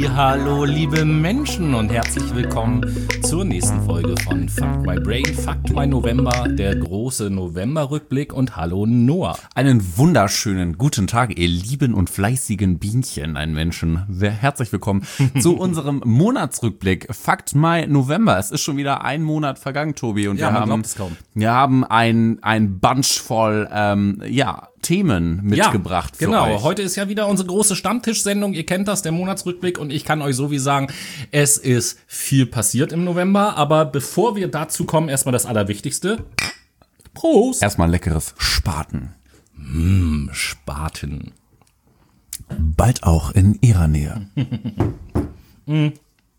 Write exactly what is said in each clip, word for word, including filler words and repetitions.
Hallo liebe Menschen und herzlich willkommen zur nächsten Folge von Fuck My Brain, Fuck My November, der große November-Rückblick und hallo Noah. Einen wunderschönen guten Tag, ihr lieben und fleißigen Bienchen, ein Menschen. Herzlich willkommen zu unserem Monatsrückblick, Fuck My November. Es ist schon wieder ein Monat vergangen, Tobi, und Ja, wir man haben glaubt es kaum. wir haben ein ein Bunch voll ähm, ja Themen mitgebracht für genau. euch. Heute ist ja wieder unsere große Stammtischsendung. Ihr kennt das, der Monatsrückblick. Und ich kann euch so wie sagen, es ist viel passiert im November. Aber bevor wir dazu kommen, erstmal das Allerwichtigste. Prost! Erstmal leckeres Spaten. Mmh, Spaten. Bald auch in ihrer Nähe. mm.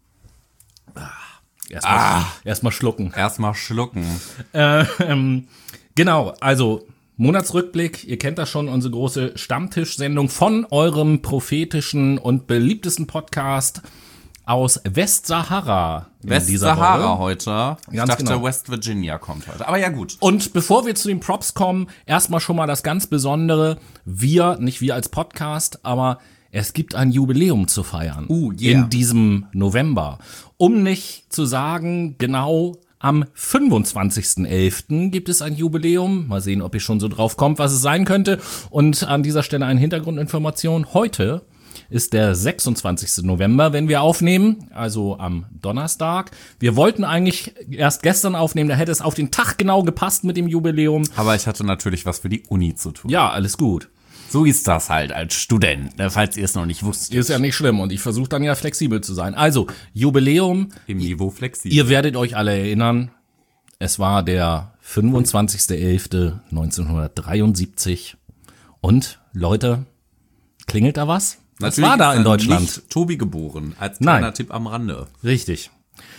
Erstmal Ah. erst mal schlucken. Erstmal schlucken. Äh, ähm, genau, also Monatsrückblick, ihr kennt das schon, unsere große Stammtischsendung von eurem prophetischen und beliebtesten Podcast aus Westsahara. in dieser Westsahara Woche. heute. Ich Ganz dachte, genau. West Virginia kommt heute. Aber ja, gut. Und bevor wir zu den Props kommen, erstmal schon mal das ganz Besondere. Wir, nicht wir als Podcast, aber es gibt ein Jubiläum zu feiern. Uh, yeah. In diesem November. Um nicht zu sagen, genau am fünfundzwanzigsten elften gibt es ein Jubiläum. Mal sehen, ob ihr schon so drauf kommt, was es sein könnte. Und an dieser Stelle eine Hintergrundinformation. Heute ist der sechsundzwanzigsten November, wenn wir aufnehmen, also am Donnerstag. Wir wollten eigentlich erst gestern aufnehmen, da hätte es auf den Tag genau gepasst mit dem Jubiläum. Aber ich hatte natürlich was für die Uni zu tun. Ja, alles gut. So ist das halt als Student, ne, falls ihr es noch nicht wusstet. Ist ja nicht schlimm und ich versuche dann ja flexibel zu sein. Also, Jubiläum, Im Niveau flexibel. ihr werdet euch alle erinnern, es war der fünfundzwanzigsten elften neunzehnhundertdreiundsiebzig und Leute, klingelt da was? Was war da in Deutschland? Nicht Tobi geboren, als kleiner Nein. Tipp am Rande. Richtig.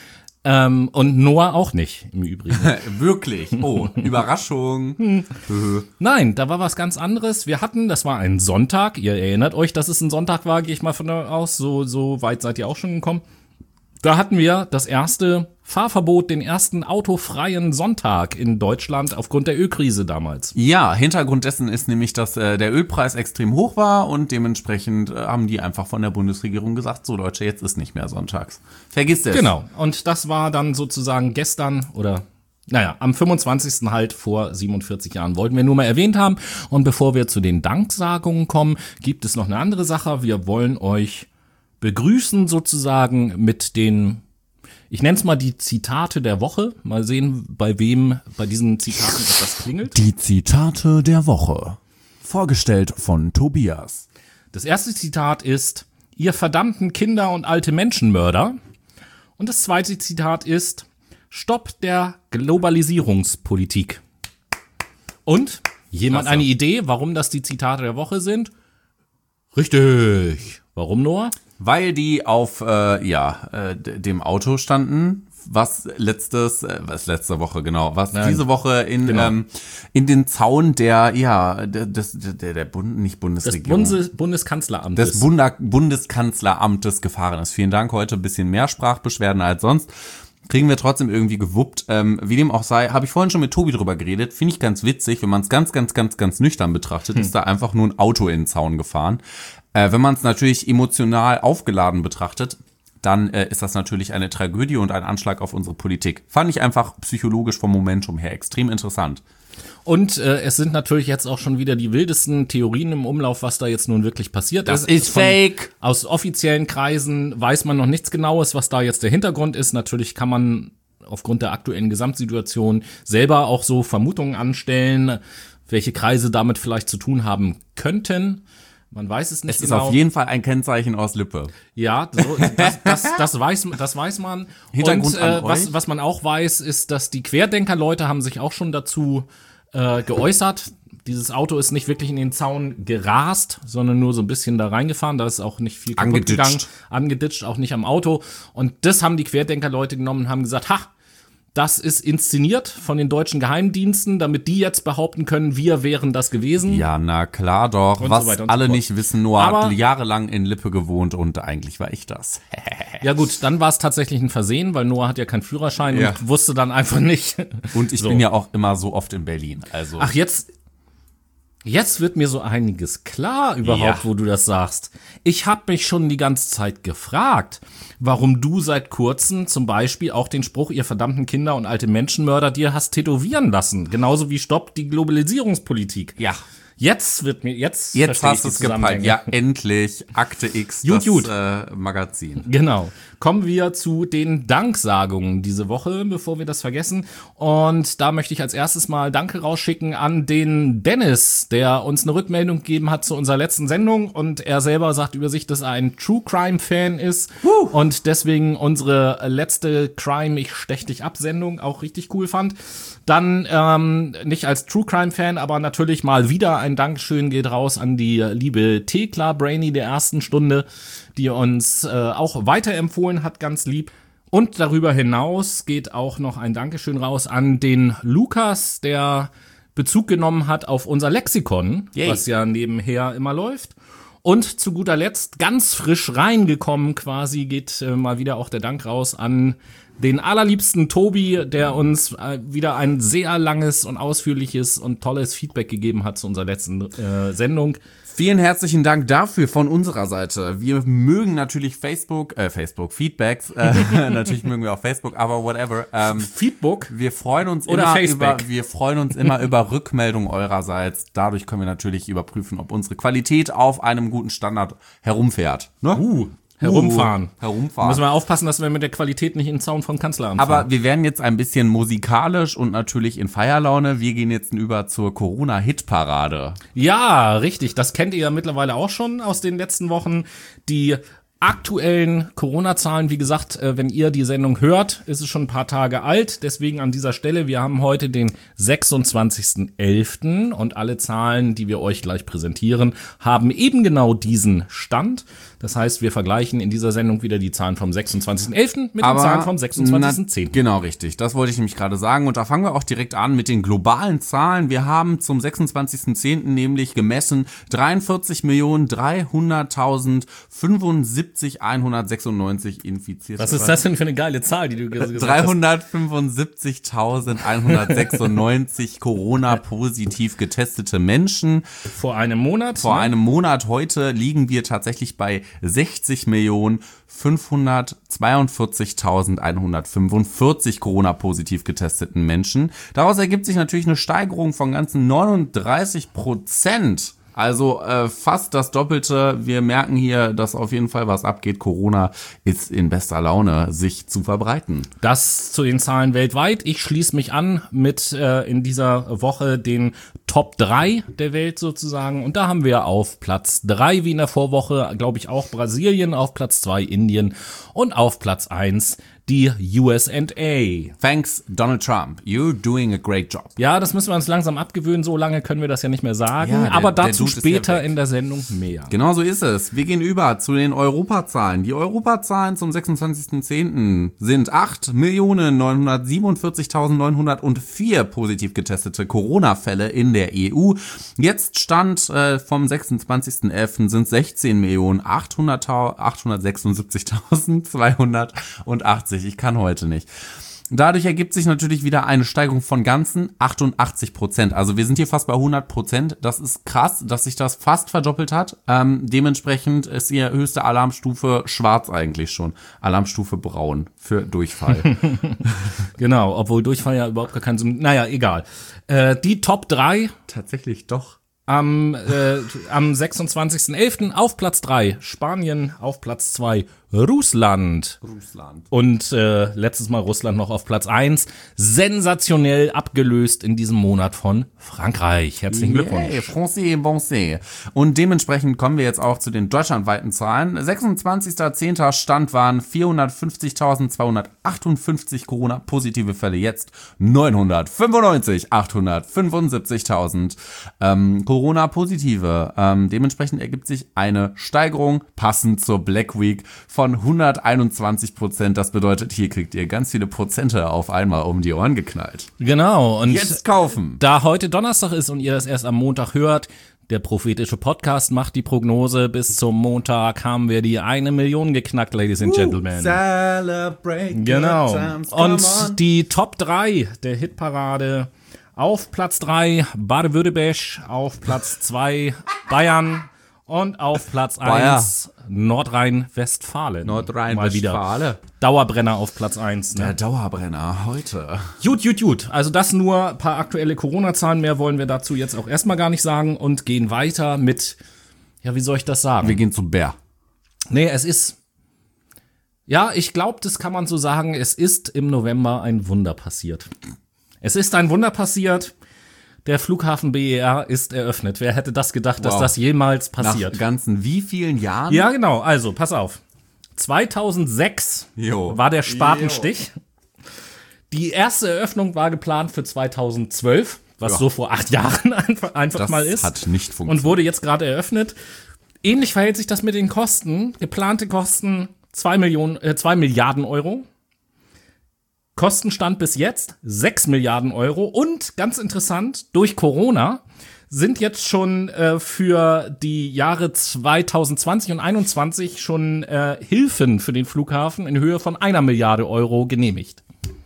Ähm, und Noah auch nicht, im Übrigen. Wirklich? Oh, Überraschung. Nein, da war was ganz anderes. Wir hatten, das war ein Sonntag. Ihr erinnert euch, dass es ein Sonntag war, gehe ich mal von da aus. So, so weit seid ihr auch schon gekommen. Da hatten wir das erste Fahrverbot, den ersten autofreien Sonntag in Deutschland aufgrund der Ölkrise damals. Ja, Hintergrund dessen ist nämlich, dass äh, der Ölpreis extrem hoch war und dementsprechend äh, haben die einfach von der Bundesregierung gesagt, so Leute, jetzt ist nicht mehr sonntags. Vergisst es. Genau. Und das war dann sozusagen gestern oder naja, am fünfundzwanzigsten halt vor siebenundvierzig Jahren wollten wir nur mal erwähnt haben. Und bevor wir zu den Danksagungen kommen, gibt es noch eine andere Sache. Wir wollen euch begrüßen sozusagen mit den, ich nenne es mal die Zitate der Woche. Mal sehen, bei wem bei diesen Zitaten etwas klingelt. Die Zitate der Woche. Vorgestellt von Tobias. Das erste Zitat ist, ihr verdammten Kinder- und alte Menschenmörder. Und das zweite Zitat ist, Stopp der Globalisierungspolitik. Und jemand Klasse. eine Idee, warum das die Zitate der Woche sind? Richtig. Warum, Noah? Weil die auf äh, ja äh, d- dem Auto standen, was letztes, äh, was letzte Woche genau, was Nein. diese Woche in Genau. ähm, in den Zaun der ja der des, der der Bund nicht Das Bundesregierung Bundes- Bundeskanzleramt. des Bunda- Bundeskanzleramtes gefahren ist. Vielen Dank, heute ein bisschen mehr Sprachbeschwerden als sonst. Kriegen wir trotzdem irgendwie gewuppt. Ähm, wie dem auch sei, habe ich vorhin schon mit Tobi drüber geredet. Finde ich ganz witzig, wenn man es ganz, ganz, ganz, ganz nüchtern betrachtet, Hm. ist da einfach nur ein Auto in den Zaun gefahren. Äh, wenn man es natürlich emotional aufgeladen betrachtet, dann äh, ist das natürlich eine Tragödie und ein Anschlag auf unsere Politik. Fand ich einfach psychologisch vom Momentum her extrem interessant. Und äh, es sind natürlich jetzt auch schon wieder die wildesten Theorien im Umlauf, was da jetzt nun wirklich passiert Das ist. ist Von- fake. Aus offiziellen Kreisen weiß man noch nichts Genaues, was da jetzt der Hintergrund ist. Natürlich kann man aufgrund der aktuellen Gesamtsituation selber auch so Vermutungen anstellen, welche Kreise damit vielleicht zu tun haben könnten. Man weiß es nicht Es ist genau. auf jeden Fall ein Kennzeichen aus Lippe. Ja, so, das, das, das, weiß, das weiß man. Hintergrund Und äh, an was, euch. was man auch weiß, ist, dass die Querdenker-Leute haben sich auch schon dazu äh, geäußert. Dieses Auto ist nicht wirklich in den Zaun gerast, sondern nur so ein bisschen da reingefahren. Da ist auch nicht viel kaputt Angeditscht. gegangen. Angeditscht, auch nicht am Auto. Und das haben die Querdenker-Leute genommen und haben gesagt, ha, das ist inszeniert von den deutschen Geheimdiensten, damit die jetzt behaupten können, wir wären das gewesen. Ja, na klar doch. Und Was so weiter und so alle fort. nicht wissen, Noah Aber- hat jahrelang in Lippe gewohnt und eigentlich war ich das. Ja gut, dann war es tatsächlich ein Versehen, weil Noah hat ja keinen Führerschein Ja. und wusste dann einfach nicht. Und ich So. bin ja auch immer so oft in Berlin. Also Ach, jetzt Jetzt wird mir so einiges klar überhaupt, Ja. wo du das sagst. Ich habe mich schon die ganze Zeit gefragt, warum du seit kurzem zum Beispiel auch den Spruch, ihr verdammten Kinder und alte Menschenmörder, dir hast tätowieren lassen. Genauso wie Stopp die Globalisierungspolitik. Ja. Jetzt wird mir, jetzt Jetzt verstehe hast ich du die es gepackt. Zusammenhänge. Ja, endlich. Akte X, Gut, das gut. Äh, Magazin. Genau. Kommen wir zu den Danksagungen diese Woche, bevor wir das vergessen. Und da möchte ich als erstes mal Danke rausschicken an den Dennis, der uns eine Rückmeldung gegeben hat zu unserer letzten Sendung. Und er selber sagt über sich, dass er ein True Crime Fan ist. Woo. Und deswegen unsere letzte Crime Ich stech dich ab Sendung auch richtig cool fand. Dann ähm, nicht als True Crime Fan, aber natürlich mal wieder ein Dankeschön geht raus an die liebe Thekla Brainy der ersten Stunde, die uns äh, auch weiterempfohlen hat, ganz lieb. Und darüber hinaus geht auch noch ein Dankeschön raus an den Lukas, der Bezug genommen hat auf unser Lexikon, Yay. was ja nebenher immer läuft. Und zu guter Letzt, ganz frisch reingekommen quasi, geht äh, mal wieder auch der Dank raus an den allerliebsten Tobi, der uns äh, wieder ein sehr langes und ausführliches und tolles Feedback gegeben hat zu unserer letzten äh, Sendung. Vielen herzlichen Dank dafür von unserer Seite. Wir mögen natürlich Facebook, äh, Facebook, Feedbacks. Äh, natürlich mögen wir auch Facebook, aber whatever. Ähm, Feedback? wir freuen uns Oder immer Facebook. über, wir freuen uns immer über Rückmeldungen eurerseits. Dadurch können wir natürlich überprüfen, ob unsere Qualität auf einem guten Standard herumfährt. Ne? Uh, herumfahren. Uh, herumfahren. Müssen wir aufpassen, dass wir mit der Qualität nicht in den Zaun vom Kanzler anfangen. Aber wir werden jetzt ein bisschen musikalisch und natürlich in Feierlaune. Wir gehen jetzt über zur Corona-Hitparade. Ja, richtig. Das kennt ihr ja mittlerweile auch schon aus den letzten Wochen. Die aktuellen Corona-Zahlen, wie gesagt, äh, wenn ihr die Sendung hört, ist es schon ein paar Tage alt. Deswegen an dieser Stelle, wir haben heute den sechsundzwanzigsten elften und alle Zahlen, die wir euch gleich präsentieren, haben eben genau diesen Stand. Das heißt, wir vergleichen in dieser Sendung wieder die Zahlen vom sechsundzwanzigsten elften mit den Zahlen vom sechsundzwanzigsten zehnten Na, genau, richtig. Das wollte ich nämlich gerade sagen. Und da fangen wir auch direkt an mit den globalen Zahlen. Wir haben zum sechsundzwanzigsten zehnten nämlich gemessen dreiundvierzig Millionen dreihunderttausendfünfundsiebzig hundertsechsundneunzig Infizierte. Was ist das denn für eine geile Zahl, die du gesagt hast? dreihundertfünfundsiebzigtausendeinhundertsechsundneunzig Corona-positiv getestete Menschen. Vor einem Monat? Vor ne? einem Monat heute liegen wir tatsächlich bei sechzig Millionen fünfhundertzweiundvierzigtausendeinhundertfünfundvierzig Corona-positiv getesteten Menschen. Daraus ergibt sich natürlich eine Steigerung von ganzen neununddreißig Prozent. Also äh, fast das Doppelte. Wir merken hier, dass auf jeden Fall was abgeht. Corona ist in bester Laune, sich zu verbreiten. Das zu den Zahlen weltweit. Ich schließe mich an mit äh, in dieser Woche den Top drei der Welt sozusagen. Und da haben wir auf Platz drei wie in der Vorwoche, glaube ich, auch Brasilien, auf Platz zwei Indien und auf Platz eins die U S A. Thanks, Donald Trump. You're doing a great job. Ja, das müssen wir uns langsam abgewöhnen. So lange können wir das ja nicht mehr sagen. Ja, der- aber der dazu Dude ist später ja weg. in der Sendung mehr. Genau so ist es. Wir gehen über zu den Europazahlen. Die Europazahlen zum sechsundzwanzigsten zehnten sind acht Millionen neunhundertsiebenundvierzigtausendneunhundertvier positiv getestete Corona-Fälle in der E U. Jetzt Stand äh, vom sechsundzwanzigsten elften sind sechzehn Millionen achthundertsechsundsiebzigtausendzweihundertachtzig. Ich kann heute nicht. Dadurch ergibt sich natürlich wieder eine Steigerung von ganzen achtundachtzig Prozent. Also wir sind hier fast bei hundert Prozent. Das ist krass, dass sich das fast verdoppelt hat. Ähm, dementsprechend ist die höchste Alarmstufe schwarz eigentlich schon. Alarmstufe braun für Durchfall. Genau, obwohl Durchfall ja überhaupt gar keinen Sinn. Naja, egal. Äh, die Top drei Tatsächlich doch. am, äh, am sechsundzwanzigsten elften auf Platz drei Spanien, auf Platz zwei Russland. Russland. Und äh, letztes Mal Russland noch auf Platz eins. Sensationell abgelöst in diesem Monat von Frankreich. Herzlichen Glückwunsch. Yay, Français, Bonse. Und dementsprechend kommen wir jetzt auch zu den deutschlandweiten Zahlen. sechsundzwanzigsten zehnten Stand waren vierhundertfünfzigtausendzweihundertachtundfünfzig Corona-positive Fälle. Jetzt neunhundertfünfundneunzig, achthundertfünfundsiebzigtausend ähm, Corona-positive. Ähm, dementsprechend ergibt sich eine Steigerung passend zur Black Week von hunderteinundzwanzig Prozent. Das bedeutet, hier kriegt ihr ganz viele Prozente auf einmal um die Ohren geknallt. Genau. Und Jetzt kaufen. da heute Donnerstag ist und ihr das erst am Montag hört, der prophetische Podcast macht die Prognose. Bis zum Montag haben wir die eine Million geknackt, Ladies and Gentlemen. Celebrate Genau. good times, come Und on. die Top drei der Hitparade Auf Platz drei Baden-Württemberg, auf Platz zwei Bayern und auf Platz eins Nordrhein-Westfalen. Nordrhein-Westfalen. Dauerbrenner auf Platz eins. Ne? Der Dauerbrenner heute. Gut, gut, gut. Also das nur ein paar aktuelle Corona-Zahlen. Mehr wollen wir dazu jetzt auch erstmal gar nicht sagen und gehen weiter mit, ja, wie soll ich das sagen? Wir gehen zum Bär. Nee, es ist, ja, ich glaube, das kann man so sagen, es ist im November ein Wunder passiert. Es ist ein Wunder passiert. Der Flughafen B E R ist eröffnet. Wer hätte das gedacht, wow. dass das jemals passiert? Nach ganzen wie vielen Jahren? Ja, genau. Also, pass auf. zweitausendsechs jo. war der Spatenstich. Jo. Die erste Eröffnung war geplant für zweitausendzwölf, was ja. so vor acht Jahren einfach, einfach das mal ist. Das hat nicht funktioniert. Und wurde jetzt gerade eröffnet. Ähnlich verhält sich das mit den Kosten. Geplante Kosten zwei Millionen, äh, zwei Milliarden Euro. Kostenstand bis jetzt sechs Milliarden Euro. Und ganz interessant, durch Corona sind jetzt schon äh, für die Jahre zweitausendzwanzig und einundzwanzig schon äh, Hilfen für den Flughafen in Höhe von einer Milliarde Euro genehmigt.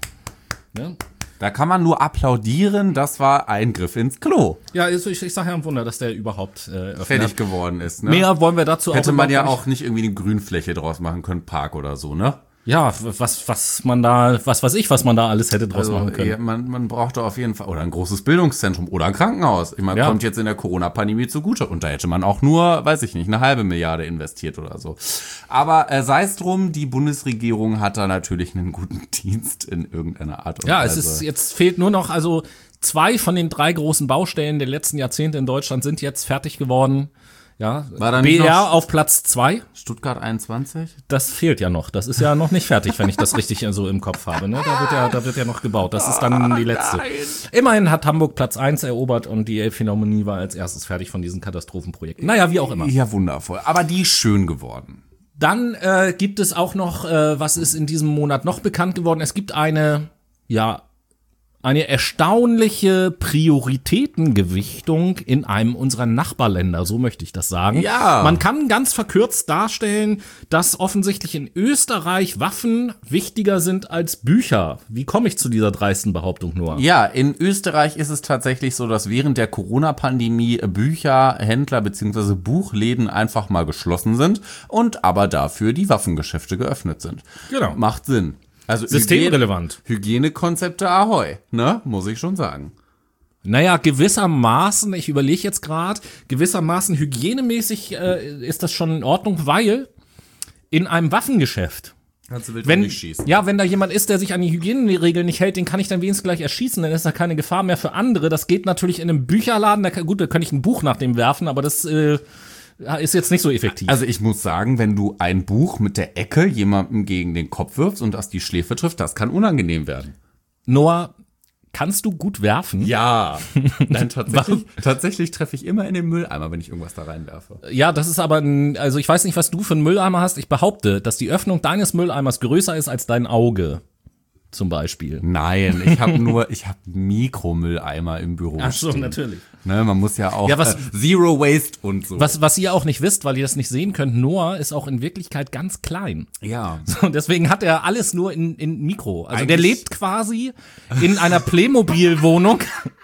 Ja. Da kann man nur applaudieren, das war ein Griff ins Klo. Ja, also ich, ich sage ja ein Wunder, dass der überhaupt äh, fertig geworden ist. Ne? Mehr wollen wir dazu Hätte auch man ja auch nicht irgendwie eine Grünfläche draus machen können, Park oder so, ne? Ja, was, was man da, was weiß ich, was man da alles hätte draus also, machen können. Ja, man, man brauchte auf jeden Fall, oder ein großes Bildungszentrum oder ein Krankenhaus. Ich meine, ja. kommt jetzt in der Corona-Pandemie zugute. Und da hätte man auch nur, weiß ich nicht, eine halbe Milliarde investiert oder so. Aber äh, sei es drum, die Bundesregierung hat da natürlich einen guten Dienst in irgendeiner Art und ja, Weise. Ja, es ist, jetzt fehlt nur noch, also zwei von den drei großen Baustellen der letzten Jahrzehnte in Deutschland sind jetzt fertig geworden. Ja, B E R auf Platz zwei. Stuttgart einundzwanzig? Das fehlt ja noch. Das ist ja noch nicht fertig, wenn ich das richtig so im Kopf habe. Ne? Da wird ja, da wird ja noch gebaut. Das ist dann die letzte. Nein. Immerhin hat Hamburg Platz eins erobert und die Elbphilharmonie war als erstes fertig von diesen Katastrophenprojekten. Naja, wie auch immer. Ja, wundervoll. Aber die ist schön geworden. Dann äh, gibt es auch noch, äh, was ist in diesem Monat noch bekannt geworden? Es gibt eine, ja, eine erstaunliche Prioritätengewichtung in einem unserer Nachbarländer, so möchte ich das sagen. Ja. Man kann ganz verkürzt darstellen, dass offensichtlich in Österreich Waffen wichtiger sind als Bücher. Wie komme ich zu dieser dreisten Behauptung nur? Ja, in Österreich ist es tatsächlich so, dass während der Corona-Pandemie Bücherhändler bzw. Buchläden einfach mal geschlossen sind und aber dafür die Waffengeschäfte geöffnet sind. Genau. Macht Sinn. Also systemrelevant. Hygienekonzepte ahoi, ne? Muss ich schon sagen. Naja, gewissermaßen, ich überlege jetzt gerade, gewissermaßen hygienemäßig äh, ist das schon in Ordnung, weil in einem Waffengeschäft, kannst du wild wenn, nicht schießen. Ja, wenn da jemand ist, der sich an die Hygieneregeln nicht hält, den kann ich dann wenigstens gleich erschießen, dann ist da keine Gefahr mehr für andere. Das geht natürlich in einem Bücherladen, da kann, gut, da kann ich ein Buch nach dem werfen, aber das äh, ist jetzt nicht so effektiv. Also ich muss sagen, wenn du ein Buch mit der Ecke jemandem gegen den Kopf wirfst und das die Schläfe trifft, das kann unangenehm werden. Noah, kannst du gut werfen? Ja. Nein, tatsächlich, tatsächlich treffe ich immer in den Mülleimer, wenn ich irgendwas da reinwerfe. Ja, das ist aber, ein, also ich weiß nicht, was du für einen Mülleimer hast. Ich behaupte, dass die Öffnung deines Mülleimers größer ist als dein Auge. Zum Beispiel. Nein, ich habe nur, ich habe Mikromülleimer im Büro. Ach so, stehen. Natürlich. Ne, man muss ja auch ja, was, äh, Zero Waste und so. Was, was ihr auch nicht wisst, weil ihr das nicht sehen könnt, Noah ist auch in Wirklichkeit ganz klein. Ja. So, deswegen hat er alles nur in, in Mikro. Also Eigentlich der lebt quasi in einer Playmobil-Wohnung.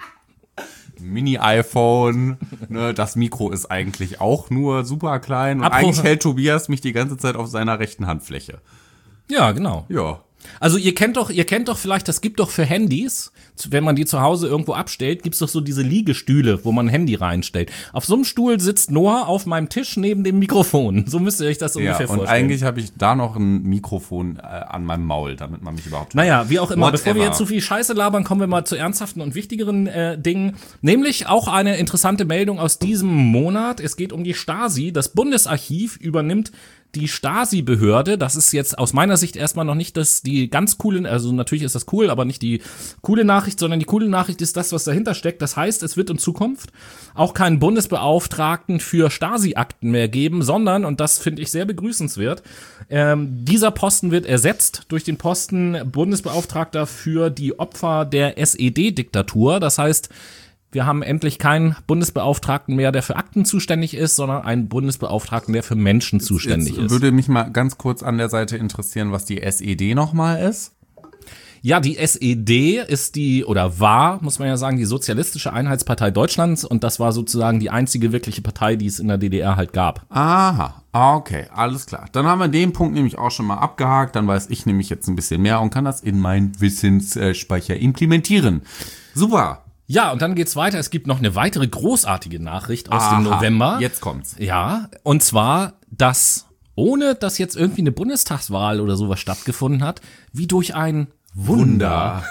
Mini-iPhone, ne, das Mikro ist eigentlich auch nur super klein. Und Apropos, eigentlich hält Tobias mich die ganze Zeit auf seiner rechten Handfläche. Ja, genau. Ja. Also ihr kennt doch, ihr kennt doch vielleicht, das gibt doch für Handys, wenn man die zu Hause irgendwo abstellt, gibt's doch so diese Liegestühle, wo man ein Handy reinstellt. Auf so einem Stuhl sitzt Noah auf meinem Tisch neben dem Mikrofon. So müsst ihr euch das ungefähr ja, und vorstellen. Eigentlich habe ich da noch ein Mikrofon äh, an meinem Maul, damit man mich überhaupt hört. Naja, wie auch immer. Whatever. Bevor wir jetzt zu viel Scheiße labern, kommen wir mal zu ernsthaften und wichtigeren äh, Dingen. Nämlich auch eine interessante Meldung aus diesem Monat. Es geht um die Stasi. Das Bundesarchiv übernimmt die Stasi-Behörde. Das ist jetzt aus meiner Sicht erstmal noch nicht das, die ganz coole, also natürlich ist das cool, aber nicht die coole Nachricht, sondern die coole Nachricht ist das, was dahinter steckt. Das heißt, es wird in Zukunft auch keinen Bundesbeauftragten für Stasi-Akten mehr geben, sondern, und das finde ich sehr begrüßenswert, ähm, dieser Posten wird ersetzt durch den Posten Bundesbeauftragter für die Opfer der S E D-Diktatur. Das heißt, wir haben endlich keinen Bundesbeauftragten mehr, der für Akten zuständig ist, sondern einen Bundesbeauftragten, der für Menschen zuständig Jetzt ist. Würde mich mal ganz kurz an der Seite interessieren, was die S E D nochmal ist. Ja, die S E D ist die, oder war, muss man ja sagen, die Sozialistische Einheitspartei Deutschlands und das war sozusagen die einzige wirkliche Partei, die es in der D D R halt gab. Aha, okay, alles klar. Dann haben wir den Punkt nämlich auch schon mal abgehakt, dann weiß ich nämlich jetzt ein bisschen mehr und kann das in meinen Wissensspeicher implementieren. Super. Ja, und dann geht's weiter. Es gibt noch eine weitere großartige Nachricht aus Aha, dem November. Jetzt kommt's. Ja, und zwar, dass ohne dass jetzt irgendwie eine Bundestagswahl oder sowas stattgefunden hat, wie durch ein Wunder,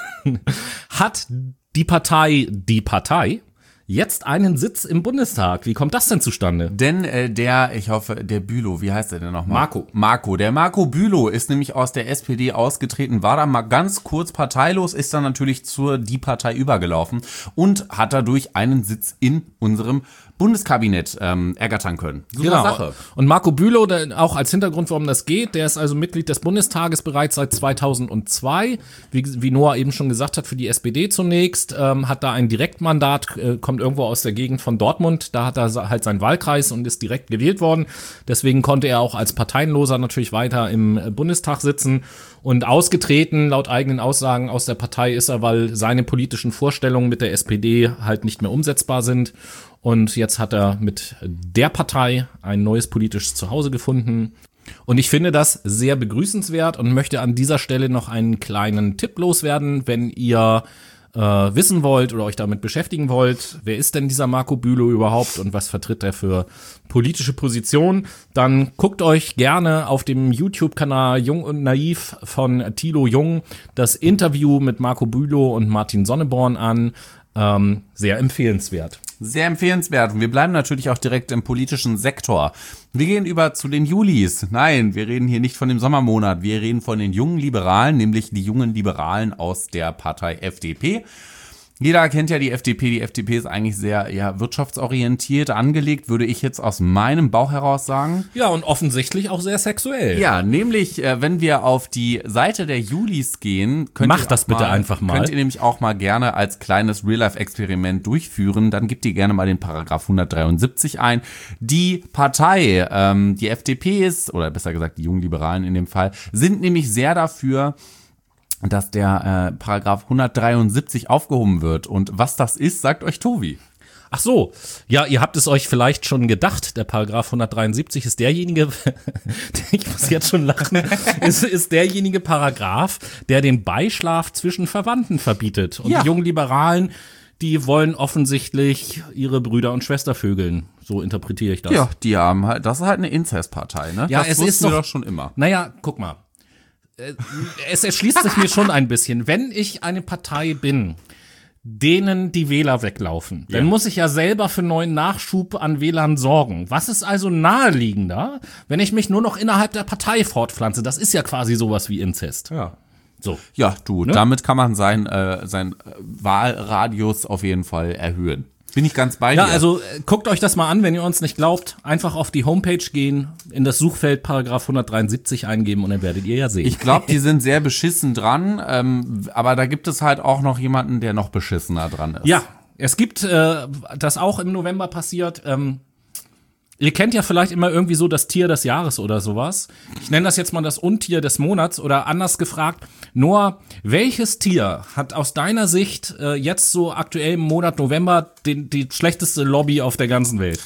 hat die Partei, die Partei, jetzt einen Sitz im Bundestag. Wie kommt das denn zustande? Denn äh, der, ich hoffe, der Bülow, wie heißt der denn nochmal? Marco. Marco. Der Marco Bülow ist nämlich aus der S P D ausgetreten, war da mal ganz kurz parteilos, ist dann natürlich zur Die Partei übergelaufen und hat dadurch einen Sitz in unserem Bundeskabinett ähm, ergattern können. Super Genau. Sache. Und Marco Bülow, der, auch als Hintergrund, warum das geht, der ist also Mitglied des Bundestages bereits seit zweitausendzwei. Wie, wie Noah eben schon gesagt hat, für die S P D zunächst, ähm, hat da ein Direktmandat, äh, kommt irgendwo aus der Gegend von Dortmund. Da hat er halt seinen Wahlkreis und ist direkt gewählt worden. Deswegen konnte er auch als Parteienloser natürlich weiter im Bundestag sitzen. Und ausgetreten, laut eigenen Aussagen aus der Partei ist er, weil seine politischen Vorstellungen mit der S P D halt nicht mehr umsetzbar sind. Und jetzt hat er mit der Partei ein neues politisches Zuhause gefunden. Und ich finde das sehr begrüßenswert und möchte an dieser Stelle noch einen kleinen Tipp loswerden, wenn ihr äh, wissen wollt oder euch damit beschäftigen wollt, wer ist denn dieser Marco Bülow überhaupt und was vertritt er für politische Position, dann guckt euch gerne auf dem YouTube-Kanal Jung und Naiv von Thilo Jung das Interview mit Marco Bülow und Martin Sonneborn an. Ähm, sehr empfehlenswert. Sehr empfehlenswert. Und wir bleiben natürlich auch direkt im politischen Sektor. Wir gehen über zu den Julis. Nein, wir reden hier nicht von dem Sommermonat. Wir reden von den jungen Liberalen, nämlich die jungen Liberalen aus der Partei F D P. Jeder kennt ja die F D P. Die F D P ist eigentlich sehr ja, wirtschaftsorientiert angelegt, würde ich jetzt aus meinem Bauch heraus sagen. Ja, und offensichtlich auch sehr sexuell. Ja, nämlich, äh, wenn wir auf die Seite der Julis gehen, könnt Macht ihr das auch bitte mal, einfach mal. Könnt ihr nämlich auch mal gerne als kleines Real-Life-Experiment durchführen. Dann gebt ihr gerne mal den Paragraph hundertdreiundsiebzig ein. Die Partei, ähm, die F D P ist, oder besser gesagt die jungen Liberalen in dem Fall, sind nämlich sehr dafür, dass der äh, Paragraph hundertdreiundsiebzig aufgehoben wird. Und was das ist, sagt euch Tobi. Ach so, ja, ihr habt es euch vielleicht schon gedacht, der Paragraph hundertdreiundsiebzig ist derjenige, ich muss jetzt schon lachen, ist, ist derjenige Paragraph, der den Beischlaf zwischen Verwandten verbietet. Und Ja. die jungen Liberalen, die wollen offensichtlich ihre Brüder und Schwester vögeln. So interpretiere ich das. Ja, die haben halt, das ist halt eine Inzestpartei, ne? Ja, das es wussten ist wir doch- doch schon immer. Naja, guck mal. Äh, Es erschließt sich mir schon ein bisschen. Wenn ich eine Partei bin, denen die Wähler weglaufen, dann Ja. muss ich ja selber für neuen Nachschub an Wählern sorgen. Was ist also naheliegender, wenn ich mich nur noch innerhalb der Partei fortpflanze? Das ist ja quasi sowas wie Inzest. Ja. So. Ja, du, damit kann man sein, äh, sein äh, Wahlradius auf jeden Fall erhöhen. Bin ich ganz bei dir. Ja, also äh, guckt euch das mal an, wenn ihr uns nicht glaubt. Einfach auf die Homepage gehen, in das Suchfeld Paragraph hundertdreiundsiebzig eingeben und dann werdet ihr ja sehen. Ich glaube, die sind sehr beschissen dran, ähm, aber da gibt es halt auch noch jemanden, der noch beschissener dran ist. Ja, es gibt, äh, das auch im November passiert, ähm, ihr kennt ja vielleicht immer irgendwie so das Tier des Jahres oder sowas. Ich nenne das jetzt mal das Untier des Monats oder anders gefragt, Noah, welches Tier hat aus deiner Sicht äh, jetzt so aktuell im Monat November den, die schlechteste Lobby auf der ganzen Welt?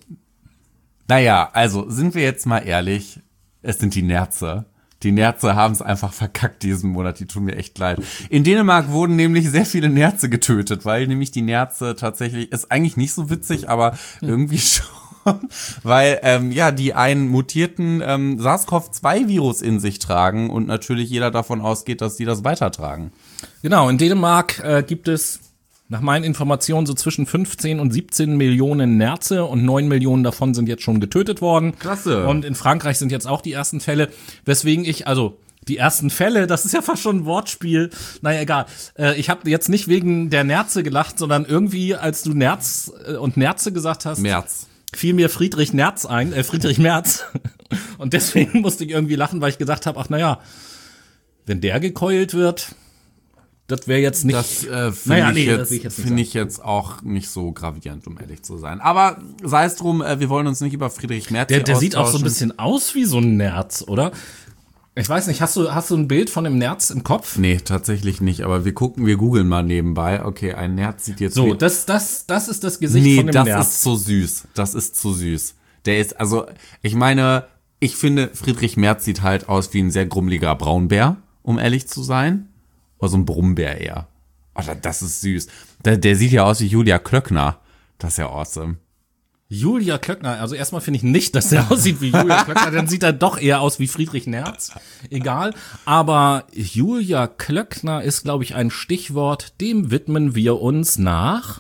Naja, also sind wir jetzt mal ehrlich, es sind die Nerze. Die Nerze haben es einfach verkackt diesen Monat, die tun mir echt leid. In Dänemark wurden nämlich sehr viele Nerze getötet, weil nämlich die Nerze tatsächlich, ist eigentlich nicht so witzig, aber irgendwie schon. Weil, ähm, ja, die einen mutierten ähm, SARS-C o V zwei Virus in sich tragen und natürlich jeder davon ausgeht, dass die das weitertragen. Genau, in Dänemark äh, gibt es nach meinen Informationen so zwischen fünfzehn und siebzehn Millionen Nerze und neun Millionen davon sind jetzt schon getötet worden. Klasse. Und in Frankreich sind jetzt auch die ersten Fälle, weswegen ich, also die ersten Fälle, das ist ja fast schon ein Wortspiel. Naja, egal. Äh, ich habe jetzt nicht wegen der Nerze gelacht, sondern irgendwie, als du Nerz äh, und Nerze gesagt hast, März. fiel mir Friedrich Nerz ein, äh, Friedrich Merz. Und deswegen musste ich irgendwie lachen, weil ich gedacht habe, ach naja, wenn der gekeult wird, das wäre jetzt nicht. Das äh, finde Naja, ich, nee, das jetzt, will ich jetzt nicht find sagen. ich jetzt auch nicht so gravierend, um ehrlich zu sein. Aber sei es drum, äh, wir wollen uns nicht über Friedrich Merz Der, hier der sieht auch so ein austauschen. bisschen aus wie so ein Nerz, oder? Ich weiß nicht, hast du, hast du ein Bild von dem Nerz im Kopf? Nee, tatsächlich nicht, aber wir gucken, wir googeln mal nebenbei. Okay, ein Nerz sieht jetzt... So, das, das, das ist das Gesicht nee, von dem das Nerz. Das ist so süß. Das ist zu süß. Der ist, also, ich meine, ich finde, Friedrich Merz sieht halt aus wie ein sehr grummeliger Braunbär, um ehrlich zu sein. Oder so ein Brummbär eher. Oh, das ist süß. Der, der sieht ja aus wie Julia Klöckner. Das ist ja awesome. Julia Klöckner, also erstmal finde ich nicht, dass der aussieht wie Julia Klöckner, dann sieht er doch eher aus wie Friedrich Nerz. Egal. Aber Julia Klöckner ist, glaube ich, ein Stichwort, dem widmen wir uns nach...